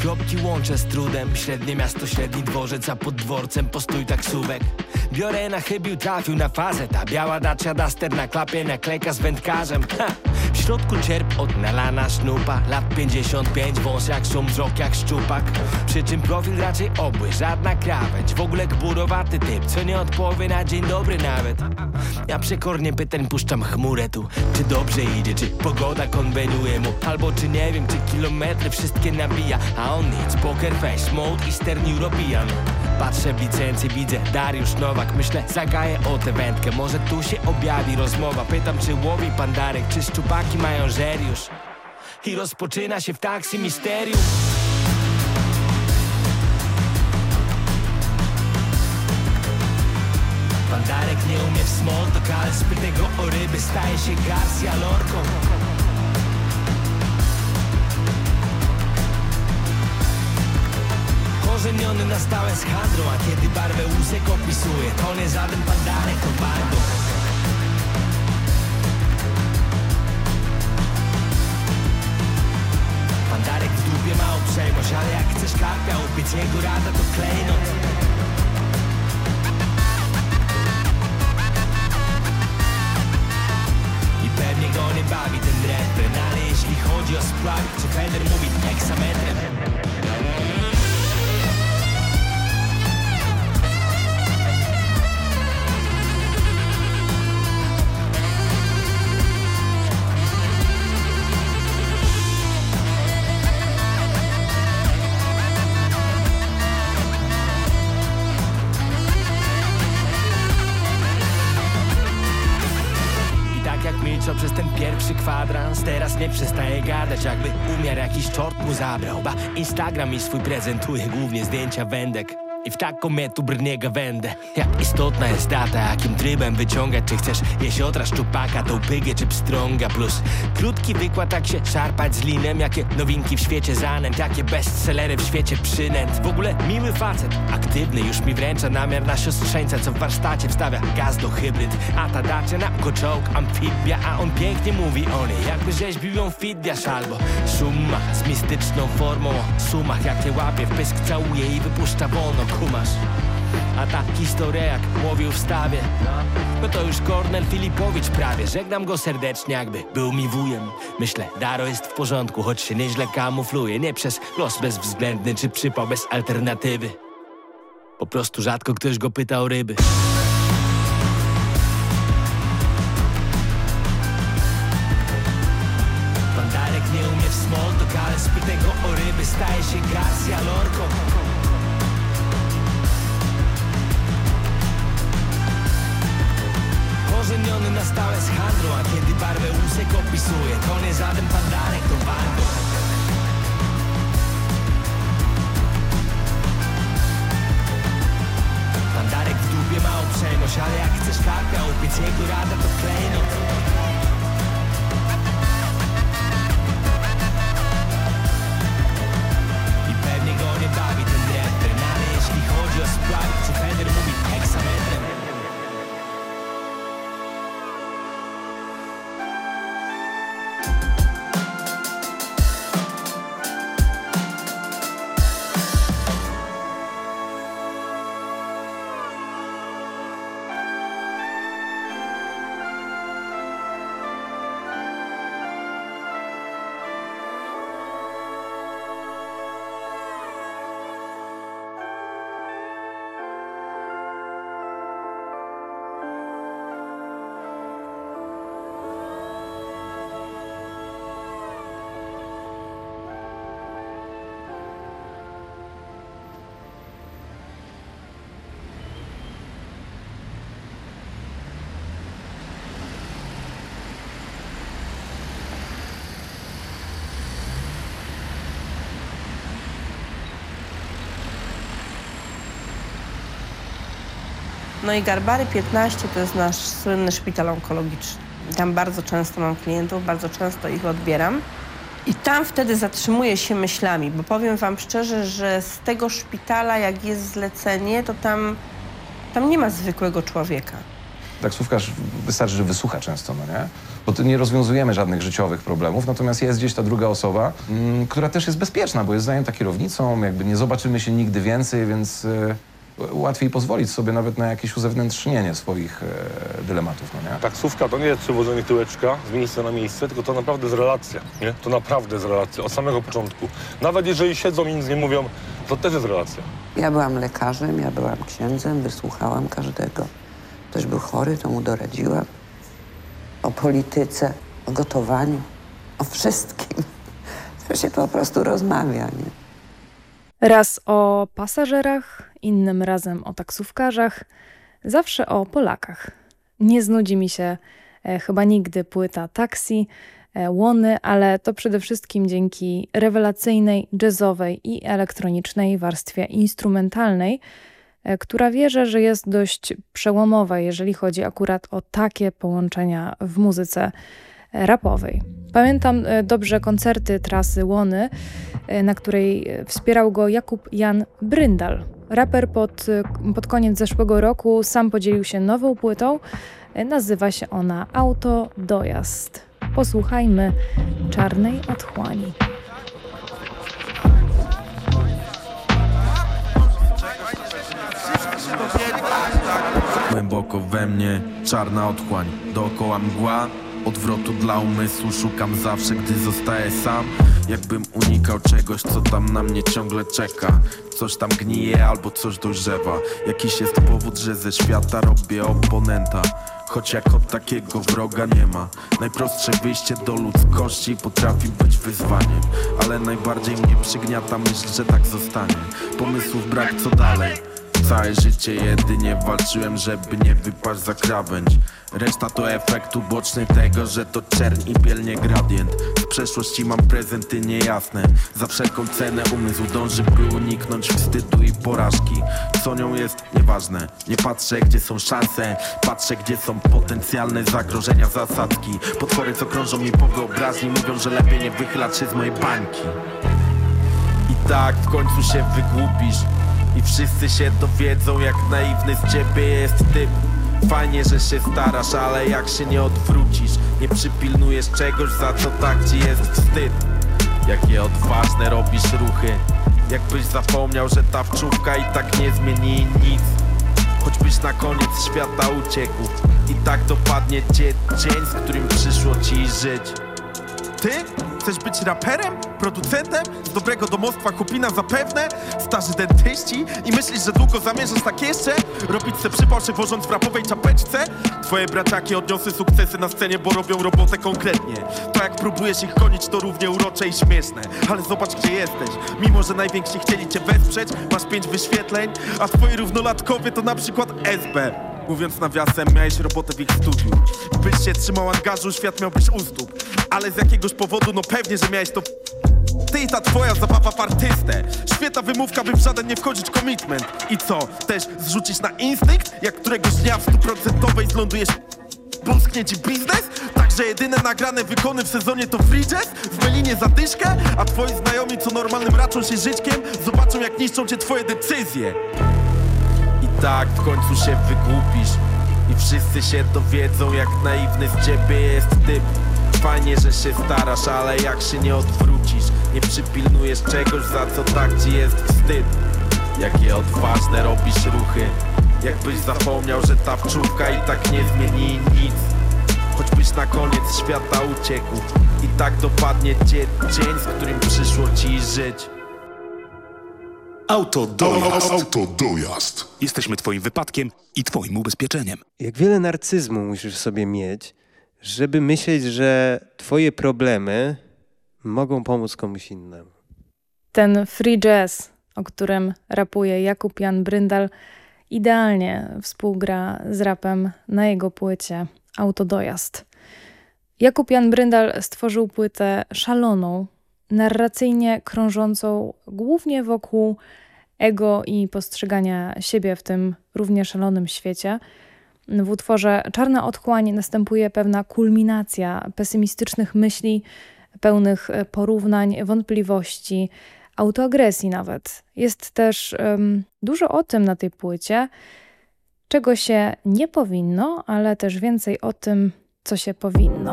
kropki łączę z trudem. Średnie miasto, średni dworzec, a pod dworcem postój taksówek. Biorę na chybił, trafił na fazę. Ta biała Dacia Duster na klapie, naklejka z wędkarzem. Ha! W środku czerp od nalana sznupa. Lat 55, wąs jak szum, wzrok jak szczupak. Przy czym profil raczej obły, żadna krawędź. W ogóle gburowaty typ, co nie odpowie na dzień dobry nawet. Ja przekornie pytań puszczam chmurę tu. Czy dobrze idzie, czy pogoda konweniuje mu, albo czy nie wiem, czy kilometry wszystkie nabija. A on nic, poker face, mode Eastern European. Patrzę w licencję, widzę Dariusz Nowak. Myślę, zagaję o tę wędkę, może tu się objawi rozmowa. Pytam, czy łowi pan Darek, czy szczupaki mają żeriusz. I rozpoczyna się w taksi misterium. Pan Darek nie umie w small talk, ale spytaj go o ryby, staje się Garcia Lorką. Korzeniony na stałe z handlą, a kiedy barwę łusek opisuje, to nie żaden pan Darek, to bandą. Pan Darek w dupie ma uprzejmość, ale jak chcesz karpia upiec, jego rada to klejnot. I pewnie go nie bawi ten refren, ale jeśli chodzi o sprawy, czy Fender mówi heksametrem. Co przez ten pierwszy kwadrans teraz nie przestaje gadać, jakby umiar jakiś czort mu zabrał. Ba Instagram mi swój prezentuje głównie zdjęcia wędek. I w taką metu brniega wędę. Jak istotna jest data, jakim trybem wyciągać. Czy chcesz jesiotra, szczupaka, tą pygę czy pstrąga. Plus krótki wykład, jak się szarpać z linem. Jakie nowinki w świecie zanęt, jakie bestsellery w świecie przynęt. W ogóle miły facet, aktywny, już mi wręcza namiar na siostrzeńca, co w warsztacie wstawia gaz do hybryd. A ta Dacia na koczołg, amfibia, a on pięknie mówi o niej, jakby rzeźbił ją Fidiasz albo Szuma z mistyczną formą o sumach, jakie łapie w pysk, całuje i wypuszcza wolno. Kumasz. A ta historia jak łowił w stawie, no to już Kornel Filipowicz prawie. Żegnam go serdecznie, jakby był mi wujem. Myślę, Daro jest w porządku, choć się nieźle kamufluje. Nie przez los bezwzględny czy przypał bez alternatywy. Po prostu rzadko ktoś go pyta o ryby. Pan Darek nie umie w small talk, ale spytaj go o ryby, staje się Garcia Lorką. Korzeniony na stałe z handlą, a kiedy barwę łusek opisuje, to nie żaden pan Darek, to bandą. Pan Darek w dupie ma uprzejmość, ale jak chcesz karpia upiec, jego rada to klejnot. I pewnie go nie bawi ten refren, ale jeśli chodzi o sprawy, czy Fender mówi heksametrem. No i Garbary 15 to jest nasz słynny szpital onkologiczny. Tam bardzo często mam klientów, bardzo często ich odbieram. I tam wtedy zatrzymuję się myślami, bo powiem wam szczerze, że z tego szpitala, jak jest zlecenie, to tam nie ma zwykłego człowieka. Taksówkarz wystarczy, że wysłucha często, no nie? Bo tu nie rozwiązujemy żadnych życiowych problemów, natomiast jest gdzieś ta druga osoba, która też jest bezpieczna, bo jest zajęta kierownicą, jakby nie zobaczymy się nigdy więcej, więc łatwiej pozwolić sobie nawet na jakieś uzewnętrznienie swoich dylematów, no nie? Taksówka to nie jest przywożenie tyłeczka z miejsca na miejsce, tylko to naprawdę jest relacja, nie? To naprawdę jest relacja, od samego początku. Nawet jeżeli siedzą i nic nie mówią, to też jest relacja. Ja byłam lekarzem, ja byłam księdzem, wysłuchałam każdego. Ktoś był chory, to mu doradziłam. O polityce, o gotowaniu, o wszystkim. To się po prostu rozmawia, nie? Raz o pasażerach, innym razem o taksówkarzach, zawsze o Polakach. Nie znudzi mi się chyba nigdy płyta Taksi, Łony, ale to przede wszystkim dzięki rewelacyjnej, jazzowej i elektronicznej warstwie instrumentalnej, która wierzę, że jest dość przełomowa, jeżeli chodzi akurat o takie połączenia w muzyce rapowej. Pamiętam dobrze koncerty trasy Łony, na której wspierał go Jakub Jan Bryndal. Raper pod koniec zeszłego roku sam podzielił się nową płytą. Nazywa się ona Autodojazd. Posłuchajmy Czarnej Otchłani. Głęboko we mnie czarna otchłań, dookoła mgła, odwrotu dla umysłu szukam zawsze, gdy zostaję sam. Jakbym unikał czegoś, co tam na mnie ciągle czeka. Coś tam gnije albo coś dojrzewa. Jakiś jest powód, że ze świata robię oponenta. Choć jak od takiego wroga nie ma. Najprostsze wyjście do ludzkości potrafi być wyzwaniem. Ale najbardziej mnie przygniata myśl, że tak zostanie. Pomysłów brak, co dalej. Całe życie jedynie walczyłem, żeby nie wypaść za krawędź. Reszta to efekt uboczny tego, że to czerń i biel, nie gradient. W przeszłości mam prezenty niejasne. Za wszelką cenę umysł dąży, by uniknąć wstydu i porażki. Co nią jest? Nieważne. Nie patrzę, gdzie są szanse. Patrzę, gdzie są potencjalne zagrożenia, zasadzki. Potwory, co krążą mi po wyobraźni, mówią, że lepiej nie wychylać się z mojej bańki. I tak w końcu się wygłupisz i wszyscy się dowiedzą, jak naiwny z ciebie jest typ. Fajnie, że się starasz, ale jak się nie odwrócisz, nie przypilnujesz czegoś, za co tak ci jest wstyd. Jakie odważne robisz ruchy, jakbyś zapomniał, że ta wczówka i tak nie zmieni nic. Choćbyś na koniec świata uciekł, i tak dopadnie cię dzień, z którym przyszło ci żyć. Ty? Chcesz być raperem? Producentem? Z dobrego domostwa chłopina zapewne? Starzy dentyści? I myślisz, że długo zamierzasz tak jeszcze? Robić se przypał się wożąc w rapowej czapeczce? Twoje braciaki odniosły sukcesy na scenie, bo robią robotę konkretnie. To jak próbujesz ich gonić, to równie urocze i śmieszne. Ale zobacz, gdzie jesteś. Mimo, że najwięksi chcieli cię wesprzeć, masz 5 wyświetleń, a twoi równolatkowie to na przykład SB. Mówiąc nawiasem, miałeś robotę w ich studiu. Byś się trzymał angażu, świat miałbyś u stóp. Ale z jakiegoś powodu, no pewnie, że miałeś to. Ty i ta twoja zabawa w artystę. Świetna wymówka, by w żaden nie wchodzić commitment. I co, też zrzucić na instynkt? Jak któregoś dnia w 100% zlądujesz, błysknie ci biznes? Także jedyne nagrane wykony w sezonie to free jazz? W Melinie zadyszkę? A twoi znajomi, co normalnym raczą się żyćkiem, zobaczą, jak niszczą cię twoje decyzje. I tak w końcu się wygłupisz i wszyscy się dowiedzą, jak naiwny z ciebie jest typ. Fajnie, że się starasz, ale jak się nie odwrócisz, nie przypilnujesz czegoś, za co tak ci jest wstyd. Jakie odważne robisz ruchy, jakbyś zapomniał, że ta wczówka i tak nie zmieni nic. Choćbyś na koniec świata uciekł, i tak dopadnie cię dzień, z którym przyszło ci żyć. Autodojazd. Jesteśmy twoim wypadkiem i twoim ubezpieczeniem. Jak wiele narcyzmu musisz sobie mieć, żeby myśleć, że twoje problemy mogą pomóc komuś innemu. Ten free jazz, o którym rapuje Jakub Jan Bryndal, idealnie współgra z rapem na jego płycie Autodojazd. Jakub Jan Bryndal stworzył płytę szaloną, narracyjnie krążącą głównie wokół ego i postrzegania siebie w tym równie szalonym świecie. W utworze Czarna Otchłań następuje pewna kulminacja pesymistycznych myśli, pełnych porównań, wątpliwości, autoagresji nawet. Jest też dużo o tym na tej płycie, czego się nie powinno, ale też więcej o tym co się powinno.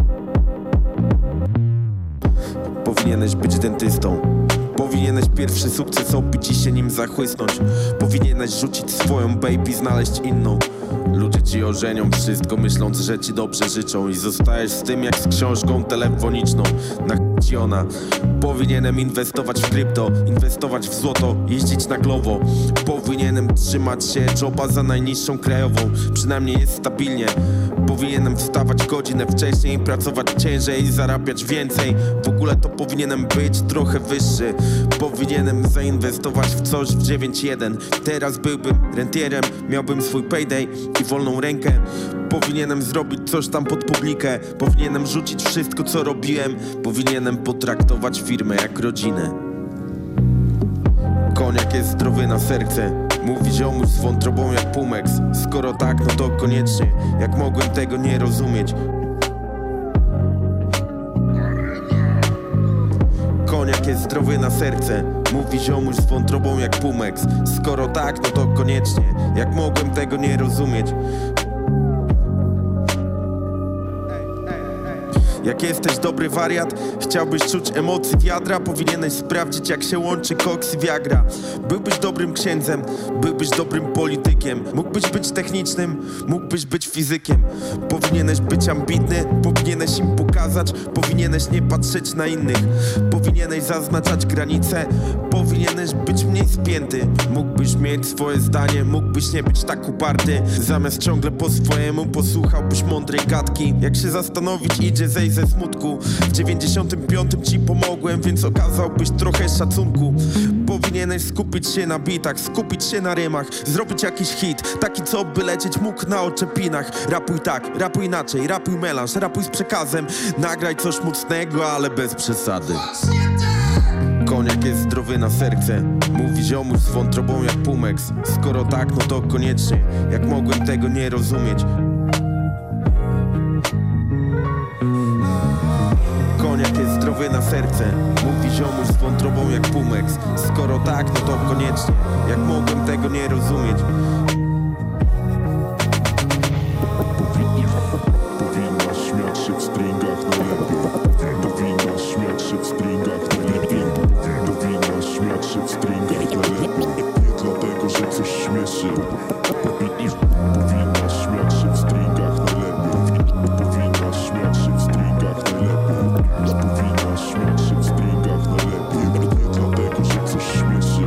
Powinieneś być dentystą. Powinieneś pierwszy sukces obić i się nim zachłysnąć. Powinieneś rzucić swoją baby, znaleźć inną. Ludzie ci ożenią wszystko, myśląc, że ci dobrze życzą. I zostajesz z tym jak z książką telefoniczną. Na ci ona. Powinienem inwestować w krypto, inwestować w złoto, jeździć na Glovo. Powinienem trzymać się joba za najniższą krajową. Przynajmniej jest stabilnie. Powinienem wstawać godzinę wcześniej, pracować ciężej i zarabiać więcej. W ogóle to powinienem być trochę wyższy. Powinienem zainwestować w coś w 9.1. Teraz byłbym rentierem, miałbym swój payday i wolną rękę. Powinienem zrobić coś tam pod publikę. Powinienem rzucić wszystko co robiłem. Powinienem potraktować firmę jak rodzinę. Koniak jest zdrowy na serce. Mówi ziomuś z wątrobą jak Pumex. Skoro tak, no to koniecznie. Jak mogłem tego nie rozumieć. Koniak jest zdrowy na serce. Mówi ziomuś z wątrobą jak Pumex. Skoro tak, no to koniecznie. Jak mogłem tego nie rozumieć. Jak jesteś dobry wariat, chciałbyś czuć emocje wiadra. Powinieneś sprawdzić jak się łączy koks i viagra. Byłbyś dobrym księdzem, byłbyś dobrym politykiem. Mógłbyś być technicznym, mógłbyś być fizykiem. Powinieneś być ambitny, powinieneś im pokazać. Powinieneś nie patrzeć na innych. Powinieneś zaznaczać granice. Powinieneś być mniej spięty. Mógłbyś mieć swoje zdanie, mógłbyś nie być tak uparty. Zamiast ciągle po swojemu posłuchałbyś mądrej gadki. Jak się zastanowić idzie zejść ze smutku. W 95 ci pomogłem, więc okazałbyś trochę szacunku. Powinieneś skupić się na bitach, skupić się na rymach. Zrobić jakiś hit, taki co by lecieć mógł na oczepinach. Rapuj tak, rapuj inaczej, rapuj melanż, rapuj z przekazem. Nagraj coś mocnego, ale bez przesady. Koniak jest zdrowy na serce. Mówi ziomuś z wątrobą jak Pumex. Skoro tak, no to koniecznie. Jak mogłem tego nie rozumieć. Koniak jest zdrowy na serce. Mówi ziomuś z wątrobą jak Pumex. Skoro tak, no to koniecznie. Jak mogłem tego nie rozumieć. Powinnaś śmiać się w stringach najlepiej. Powinnaś śmiać się w stringach najlepiej. Powinnaś śmiać się w stringach najlepiej. Nie dlatego, że coś śmieszy. Powinnaś śmiać się w stringach najlepiej. Powinnaś śmiać się w stringach najlepiej. Powinnaś śmiać się w stringach najlepiej. Nie dlatego, że coś śmieszy.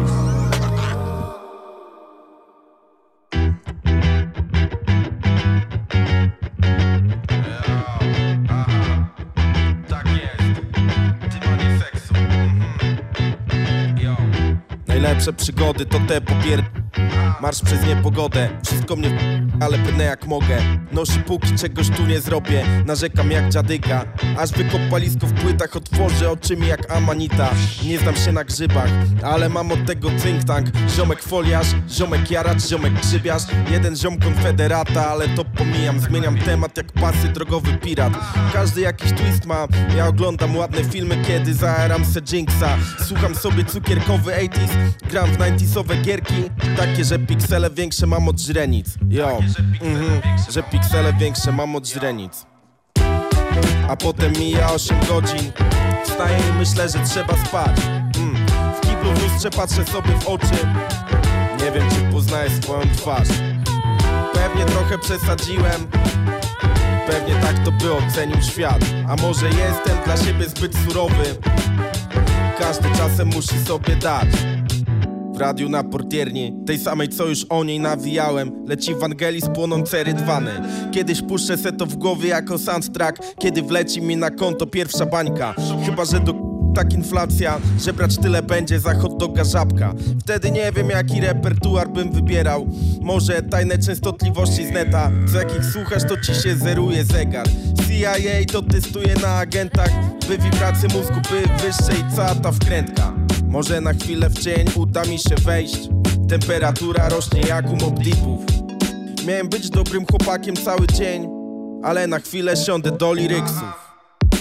Najlepsze przygody to te marsz przez niepogodę. Wszystko mnie ale pnę jak mogę. Nosi póki czegoś tu nie zrobię. Narzekam jak dziadyga. Aż wykopalisko w płytach otworzę oczymi jak Amanita. Nie znam się na grzybach, ale mam od tego think tank. Ziomek foliarz, ziomek jaracz, ziomek grzybiarz. Jeden ziom konfederata, ale to pomijam. Zmieniam temat jak pasy drogowy pirat. Każdy jakiś twist ma. Ja oglądam ładne filmy, kiedy zajaram se Jinxa. Słucham sobie cukierkowy 80s. Gram w 90sowe gierki. Takie, że piksele większe mam od źrenic. Yo, że piksele większe mam od źrenic. A potem mija 8 godzin. Wstaję i myślę, że trzeba spać. W kiblu w lustrze patrzę sobie w oczy. Nie wiem, czy poznaję swoją twarz. Pewnie trochę przesadziłem. Pewnie tak to by ocenił świat. A może jestem dla siebie zbyt surowy. Każdy czasem musi sobie dać. W radiu na portierni, tej samej co już o niej nawijałem. Leci Wangelis płonące rydwany. Kiedyś puszczę se to w głowie jako soundtrack. Kiedy wleci mi na konto pierwsza bańka. Chyba, że do tak inflacja, że brać tyle będzie za hot doga żabka. Wtedy nie wiem jaki repertuar bym wybierał. Może tajne częstotliwości z neta. Co jakich słuchasz to ci się zeruje zegar. CIA to testuje na agentach. By wibracje mózgu były wyższe i cała ta wkrętka. Może na chwilę w cień uda mi się wejść. Temperatura rośnie jak u Mobb Deepów. Miałem być dobrym chłopakiem cały dzień, ale na chwilę siądę do liryksów.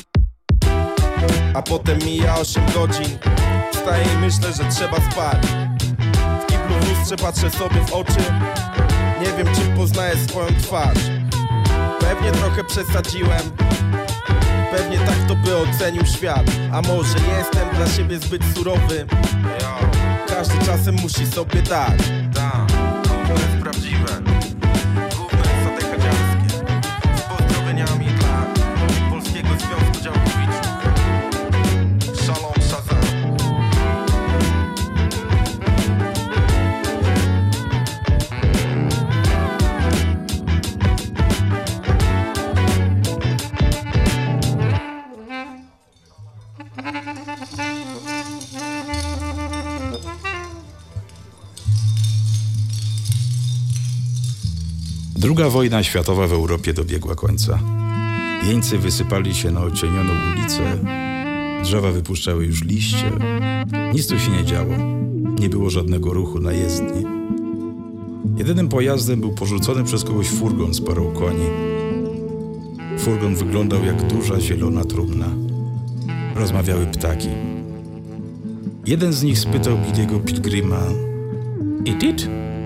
A potem mija 8 godzin. Wstaję i myślę, że trzeba spać. W kiblu w lustrze patrzę sobie w oczy. Nie wiem, czy poznaję swoją twarz. Pewnie trochę przesadziłem, pewnie tak to by ocenił świat. A może jestem dla siebie zbyt surowy? Każdy czasem musi sobie dać. To jest prawdziwe. Gówno jest zadechadziarskie. Z pozdrowieniami dla Polskiego Związku Działkowiczów. Shalom Shazam. Druga wojna światowa w Europie dobiegła końca. Jeńcy wysypali się na ocienioną ulicę, drzewa wypuszczały już liście. Nic tu się nie działo. Nie było żadnego ruchu na jezdni. Jedynym pojazdem był porzucony przez kogoś furgon z parą koni. Furgon wyglądał jak duża zielona trumna. Rozmawiały ptaki. Jeden z nich spytał Billy'ego Pilgrima: "Eat it?"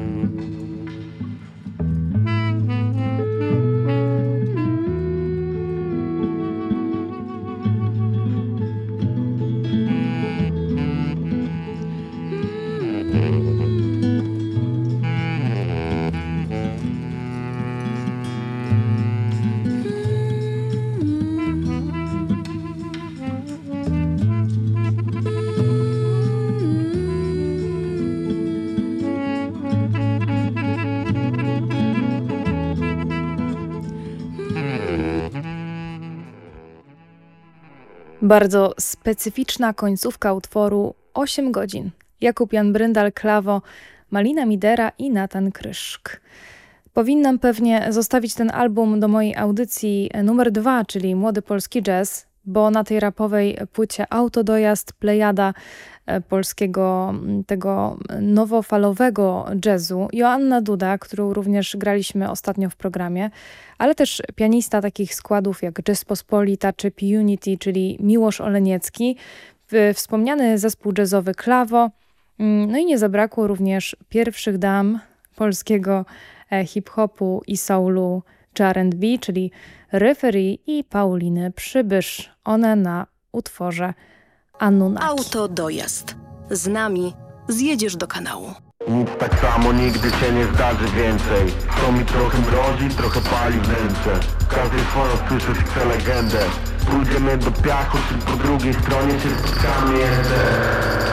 Bardzo specyficzna końcówka utworu 8 godzin. Jakub Jan Bryndal, klawo, Malina Midera i Natan Kryszk. Powinnam pewnie zostawić ten album do mojej audycji numer 2, czyli Młody Polski Jazz, bo na tej rapowej płycie Autodojazd, plejada polskiego, tego nowofalowego jazzu, Joanna Duda, którą również graliśmy ostatnio w programie, ale też pianista takich składów jak Rzeczpospolita czy P-Unity, czyli Miłosz Oleniecki, wspomniany zespół jazzowy Klawo, no i nie zabrakło również pierwszych dam polskiego hip-hopu i soulu czy R&B, czyli Referee i Pauliny Przybysz. One na utworze Anunnaki. Autodojazd. Z nami zjedziesz do kanału. Nic tak samo nigdy się nie zdarzy więcej. To mi trochę mrozi, trochę pali wnętrze. Każdy swoją słyszeć chce legendę. Pójdziemy do piachu, czy po drugiej stronie się spotkamy jeszcze.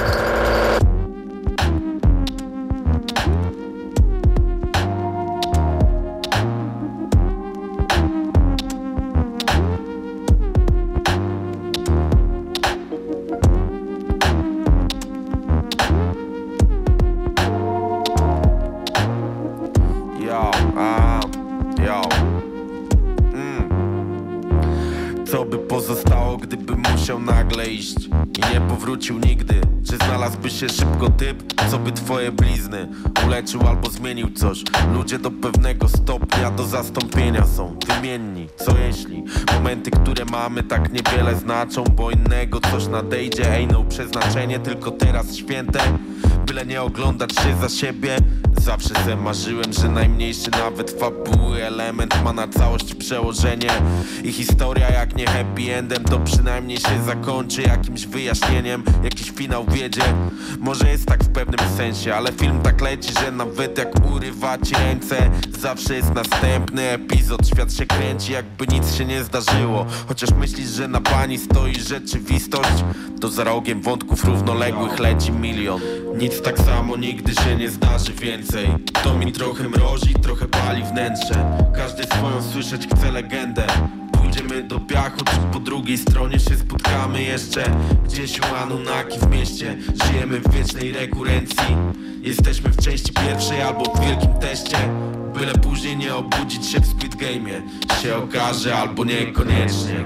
Co by pozostało, gdybym musiał nagle iść i nie powrócił nigdy? Czy znalazłby się szybko typ, co by twoje blizny uleczył albo zmienił coś? Ludzie do pewnego stopnia do zastąpienia są wymienni. Co jeśli momenty, które mamy, tak niewiele znaczą, bo innego coś nadejdzie? Ej, no przeznaczenie tylko teraz święte, byle nie oglądać się za siebie. Zawsze se marzyłem, że najmniejszy nawet fabuły element ma na całość przełożenie. I historia jak nie happy endem, to przynajmniej się zakończy jakimś wyjaśnieniem. Jakiś finał wiedzie, może jest tak w pewnym sensie, ale film tak leci, że nawet jak urywa ci ręce, zawsze jest następny epizod. Świat się kręci, jakby nic się nie zdarzyło. Chociaż myślisz, że na pani stoi rzeczywistość, to za rogiem wątków równoległych leci milion. Nic tak samo nigdy się nie zdarzy więcej. To mi trochę mrozi, trochę pali wnętrze. Każdy swoją słyszeć chce legendę. Pójdziemy do piachu, czy po drugiej stronie się spotkamy jeszcze. Gdzieś u Anunnaki w mieście. Żyjemy w wiecznej rekurencji. Jesteśmy w części pierwszej albo w wielkim teście. Byle później nie obudzić się w Squid Game'ie. Się okaże albo niekoniecznie.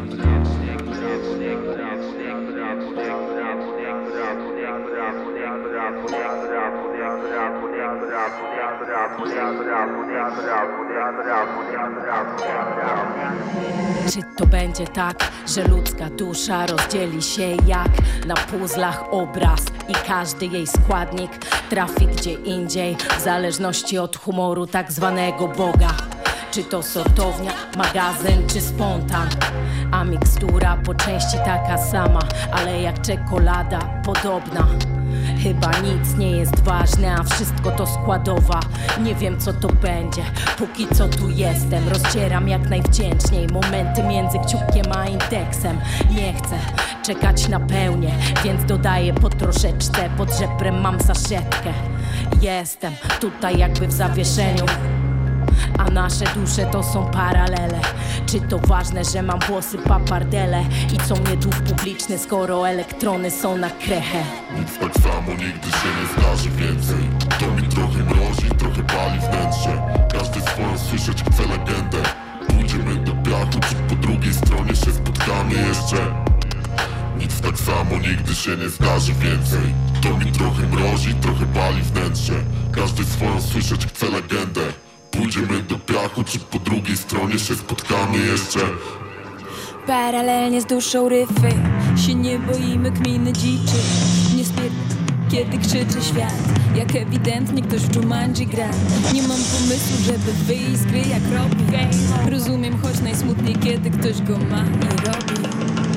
Czy to będzie tak, że ludzka dusza rozdzieli się jak na puzzlach obraz i każdy jej składnik trafi gdzie indziej w zależności od humoru tak zwanego Boga? Czy to sortownia, magazyn czy spontan? A mikstura po części taka sama, ale jak czekolada podobna. Chyba nic nie jest ważne, a wszystko to składowa. Nie wiem co to będzie, póki co tu jestem. Rozcieram jak najwdzięczniej momenty między kciukiem a indeksem. Nie chcę czekać na pełnię, więc dodaję po troszeczce. Pod żebrem mam saszetkę. Jestem tutaj jakby w zawieszeniu, a nasze dusze to są paralele. Czy to ważne, że mam włosy papardele? I co mnie tu publiczny, skoro elektrony są na krechę? Nic tak samo nigdy się nie zdarzy więcej. To mi trochę mrozi, trochę pali wnętrze. Każdy swoją słyszeć chce legendę. Pójdziemy do piachu, czy po drugiej stronie się spotkamy jeszcze. Nic tak samo nigdy się nie zdarzy więcej. To mi trochę mrozi, trochę pali wnętrze. Każdy swoją słyszeć chce legendę. Pójdziemy do piachu, czy po drugiej stronie się spotkamy jeszcze. Paralelnie z duszą ryfy się nie boimy kminy dziczy. Nie spierdolę, kiedy krzyczy świat, jak ewidentnie ktoś w Jumanji gra. Nie mam pomysłu, żeby wyjść z gry jak robi. Rozumiem, choć najsmutniej, kiedy ktoś go ma i robi.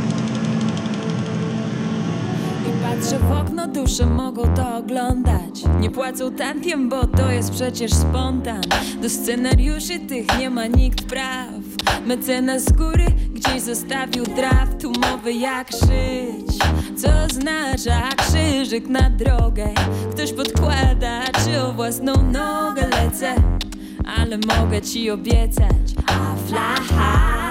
Patrzę w okno, dusze mogą to oglądać. Nie płacą tantiem, bo to jest przecież spontan. Do scenariuszy tych nie ma nikt praw. Mecenas z góry gdzieś zostawił draft umowy jak żyć. Co oznacza krzyżyk na drogę. Ktoś podkłada, czy o własną nogę lecę. Ale mogę ci obiecać, I fly high.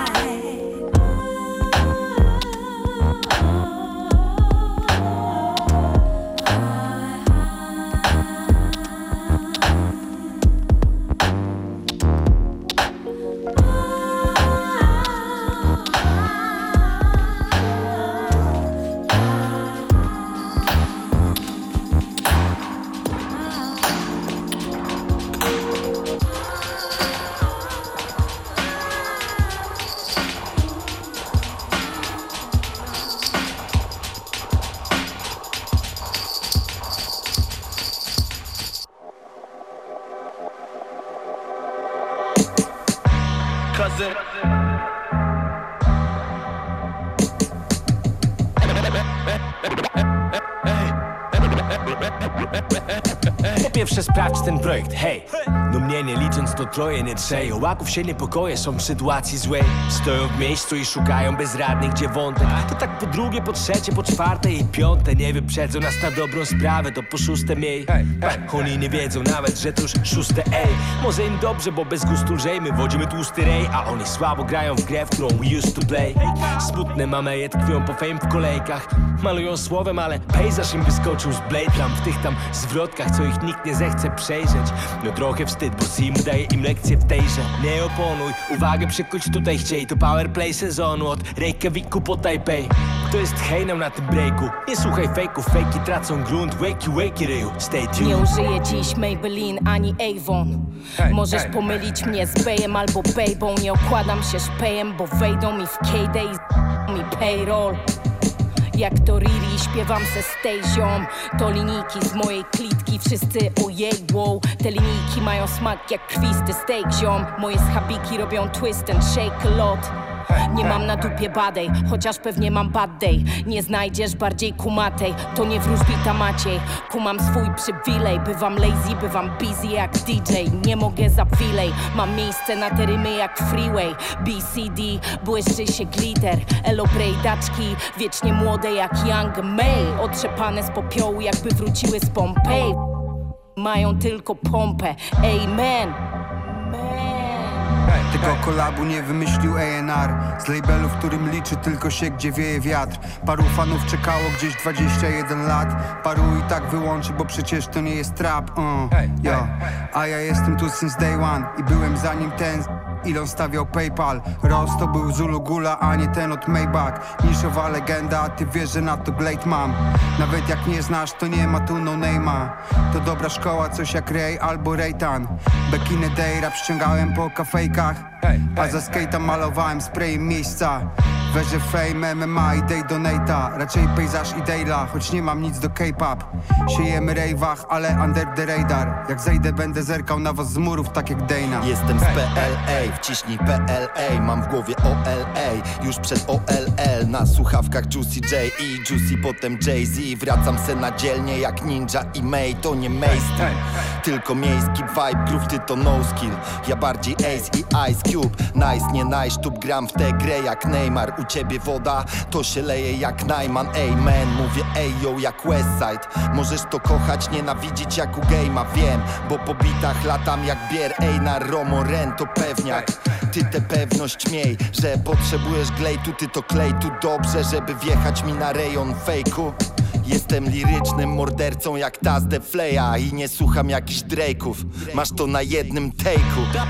Po pierwsze sprawdź ten projekt, hej. No mnie nie licząc to troje, nie trzej. Łaków się niepokoje, są w sytuacji złej. Stoją w miejscu i szukają bezradnych, gdzie wątek. To tak po drugie, po trzecie, po czwarte i piąte. Nie wyprzedzą nas na dobrą sprawę, to po szóste miej. Oni nie wiedzą nawet, że to już szóste, ej. Może im dobrze, bo bez gustu lżejmy. Wodzimy tłusty rej, a oni słabo grają w grę, w którą we used to play. Smutne mame tkwią po fame w kolejkach. Malują słowem, ale pejzaż im wyskoczył z blade lamp. W tych tam zwrotkach, co ich nikt nie zechce przejrzeć. No trochę wstyd, bo Sim daje im lekcję w tejże. Nie oponuj, uwagę przykuć tutaj chciej. To powerplay sezonu od Reykjaviku po Taipei. Kto jest hejnem na tym breaku? Nie słuchaj fejków, fejki tracą grunt. Wakey ryju, stay tuned. Nie użyję dziś Maybelline ani Avon. Możesz pomylić mnie z Bayem albo Babą. Nie okładam się szpejem, bo wejdą mi w K-Day i mi payroll. Jak to Riri, śpiewam se z tej ziom. To linijki z mojej klitki, wszyscy ojej, wow. Te linijki mają smak jak krwisty steak, ziom. Moje schabiki robią twist and shake a lot. Nie mam na dupie badej, chociaż pewnie mam bad day. Nie znajdziesz bardziej kumatej, to nie wróżbita Maciej. Kumam swój przywilej, bywam lazy, bywam busy jak DJ. Nie mogę zawilej, mam miejsce na te rymy jak freeway. BCD, błyszczy się glitter. Elo brejdaczki, wiecznie młode jak Young May. Otrzepane z popiołu jakby wróciły z Pompeji. Mają tylko pompę, amen. Tego kolabu nie wymyślił A&R. Z labelu, w którym liczy tylko się, gdzie wieje wiatr. Paru fanów czekało gdzieś 21 lat. Paru i tak wyłączy, bo przecież to nie jest trap, A ja jestem tu since day one i byłem zanim ten Elon stawiał PayPal. Ross to był Zulu Gula, a nie ten od Maybach. Niszowa legenda, a ty wiesz, że na to Glade mam. Nawet jak nie znasz, to nie ma tu no name'a. To dobra szkoła, coś jak Ray albo Raytan. Back in the day rap ściągałem po kafejkach, a za skate'a malowałem sprayem miejsca. Weźę fame, MMA i day donate'a. Raczej pejzaż i dayla, choć nie mam nic do K-pop. Siejemy rejwach, ale under the radar. Jak zejdę, będę zerkał na was z murów, tak jak Dana. Jestem z PLA, wciśnij PLA. Mam w głowie OLA, już przed OLL. Na słuchawkach Juicy J i Juicy, potem Jay-Z. Wracam se na dzielnie jak Ninja i May. To nie mainstream, tylko miejski vibe. Groove, ty to no skill. Ja bardziej Ace i Ice Cube. Nice, nie nice, sztub gram w tę grę jak Neymar. U ciebie woda, to się leje jak Najman. Amen, mówię ejo jak Westside. Możesz to kochać, nienawidzić jak u Game'a. Wiem, bo po bitach latam jak Bier. Einar, Romo, Ren to pewniak. Ty tę pewność miej, że potrzebujesz glejtu. Ty to klej tu dobrze, żeby wjechać mi na rejon fejku. Jestem lirycznym mordercą jak Taz de Fleya i nie słucham jakichś Drake'ów. Masz to na jednym take'u.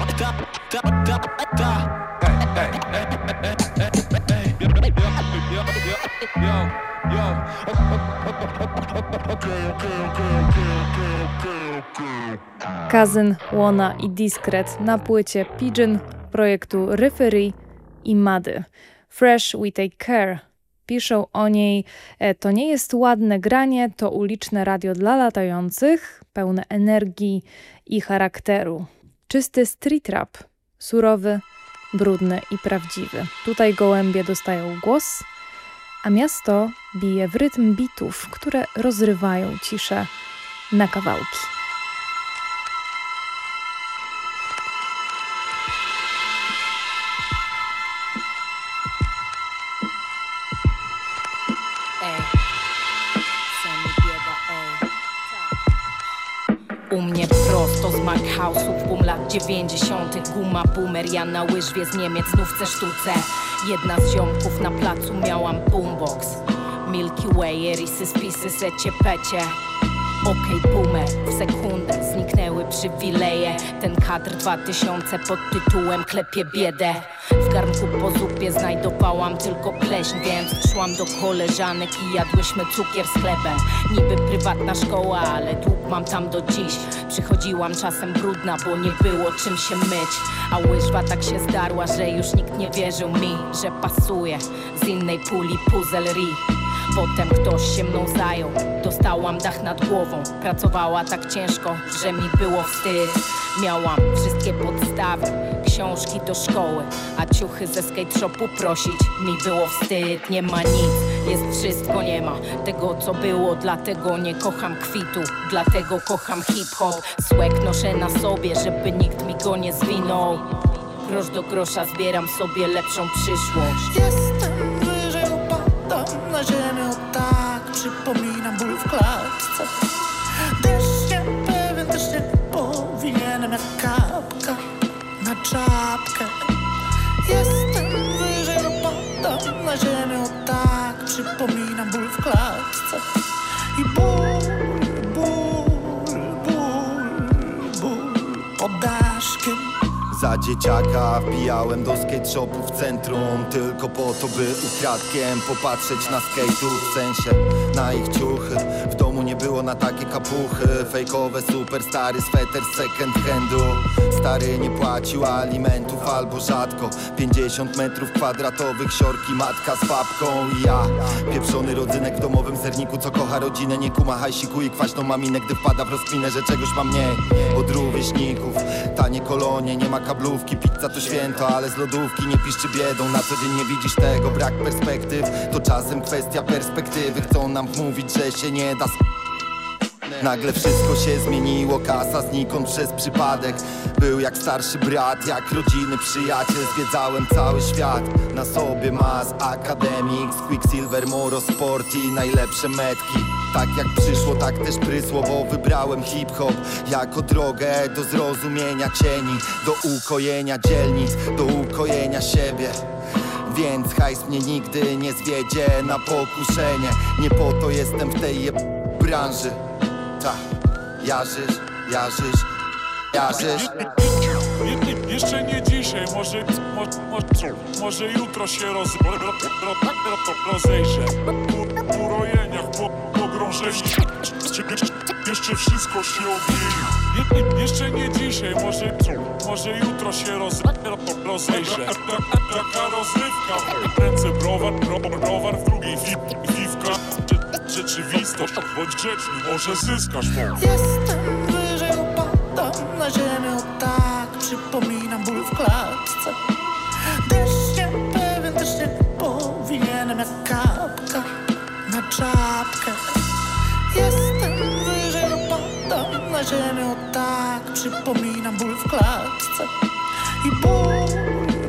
Kazyn, Łona i Diskret na płycie Pigeon projektu Referee i Mady. Fresh We Take Care. Piszą o niej: to nie jest ładne granie, to uliczne radio dla latających, pełne energii i charakteru. Czysty street rap, surowy, brudny i prawdziwy. Tutaj gołębie dostają głos, a miasto bije w rytm bitów, które rozrywają ciszę na kawałki. U mnie prosto z Markhouse'ów, boom lat 90. Guma, boomer, ja na łyżwie z Niemiec, znów chcę sztuce. Jedna z ziomków na placu miałam boombox. Milky Way, risy, spisy, secie, pecie. Okej, boomer, w sekundę zniknęły przywileje. Ten kadr 2000 pod tytułem Klepie biedę. W garnku po zupie znajdowałam tylko pleśń, więc szłam do koleżanek i jadłyśmy cukier z chlebem. Niby prywatna szkoła, ale dług mam tam do dziś. Przychodziłam czasem brudna, bo nie było czym się myć. A łyżwa tak się zdarła, że już nikt nie wierzył mi, że pasuje z innej puli puzelrii. Potem ktoś się mną zajął, dostałam dach nad głową. Pracowała tak ciężko, że mi było wstyd. Miałam wszystkie podstawy, książki do szkoły, a ciuchy ze skate shopu prosić mi było wstyd. Nie ma nic, jest wszystko, nie ma tego co było. Dlatego nie kocham kwitu, dlatego kocham hip-hop. Słek noszę na sobie, żeby nikt mi go nie zwinął. Grosz do grosza zbieram sobie lepszą przyszłość. Jestem wyżej, upadam na ziemię, tak przypominam ból w klatce. Też pewien, też nie powinienem jak kapka na czapkę. Jestem wyżej, upadam na ziemię, tak przypominam ból w klatce. I ból pod daszkiem. Za dzieciaka wbijałem do skate shopu w centrum, tylko po to, by ukradkiem popatrzeć na skate'ów, w sensie na ich ciuchy. W domu nie było na takie kapuchy, fejkowe superstary, sweter z second handu. Stary nie płacił alimentów albo rzadko. 50 metrów kwadratowych, siorki, matka z babką i ja. Pieprzony rodzynek w domowym serniku, co kocha rodzinę, nie kuma hajsiku i kwaśną maminę, gdy wpada w rozkminę, że czegoś ma mniej od rówieśników. Tanie kolonie, nie ma kablówki, pizza to święto, ale z lodówki nie piszczy biedą. Na co dzień nie widzisz tego, brak perspektyw, to czasem kwestia perspektywy. Chcą nam wmówić, że się nie da. Nagle wszystko się zmieniło, kasa znikąd przez przypadek. Był jak starszy brat, jak rodziny przyjaciel. Zwiedzałem cały świat, na sobie Maz, Academics, Quicksilver, Moro Sport i najlepsze metki. Tak jak przyszło, tak też prysło, bo wybrałem hip-hop jako drogę do zrozumienia cieni, do ukojenia dzielnic, do ukojenia siebie. Więc hajs mnie nigdy nie zwiedzie na pokuszenie. Nie po to jestem w tej branży. Ta, jarzysz. Jeszcze nie dzisiaj, może jutro się rozejrzę. Po urojeniach, po pogrążeniu jeszcze wszystko się odmieni. Jeszcze nie dzisiaj, może jutro się rozejrzę. Taka rozrywka, w ręce browar, w drugiej piwka. Rzeczywistość, bądź grzeczny, może zyskasz to. Jestem wyżej, upadam na ziemię, o tak, przypominam ból w klatce. Też niepewien, też nie powinienem, jak kapka na czapkę. Jestem wyżej, upadam na ziemię, o tak, przypominam ból w klatce. I ból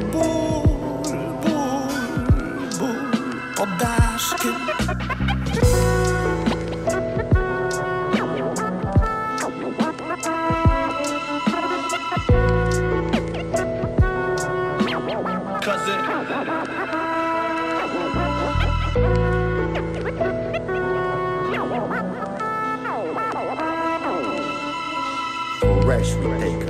pod daszkiem. Fresh we take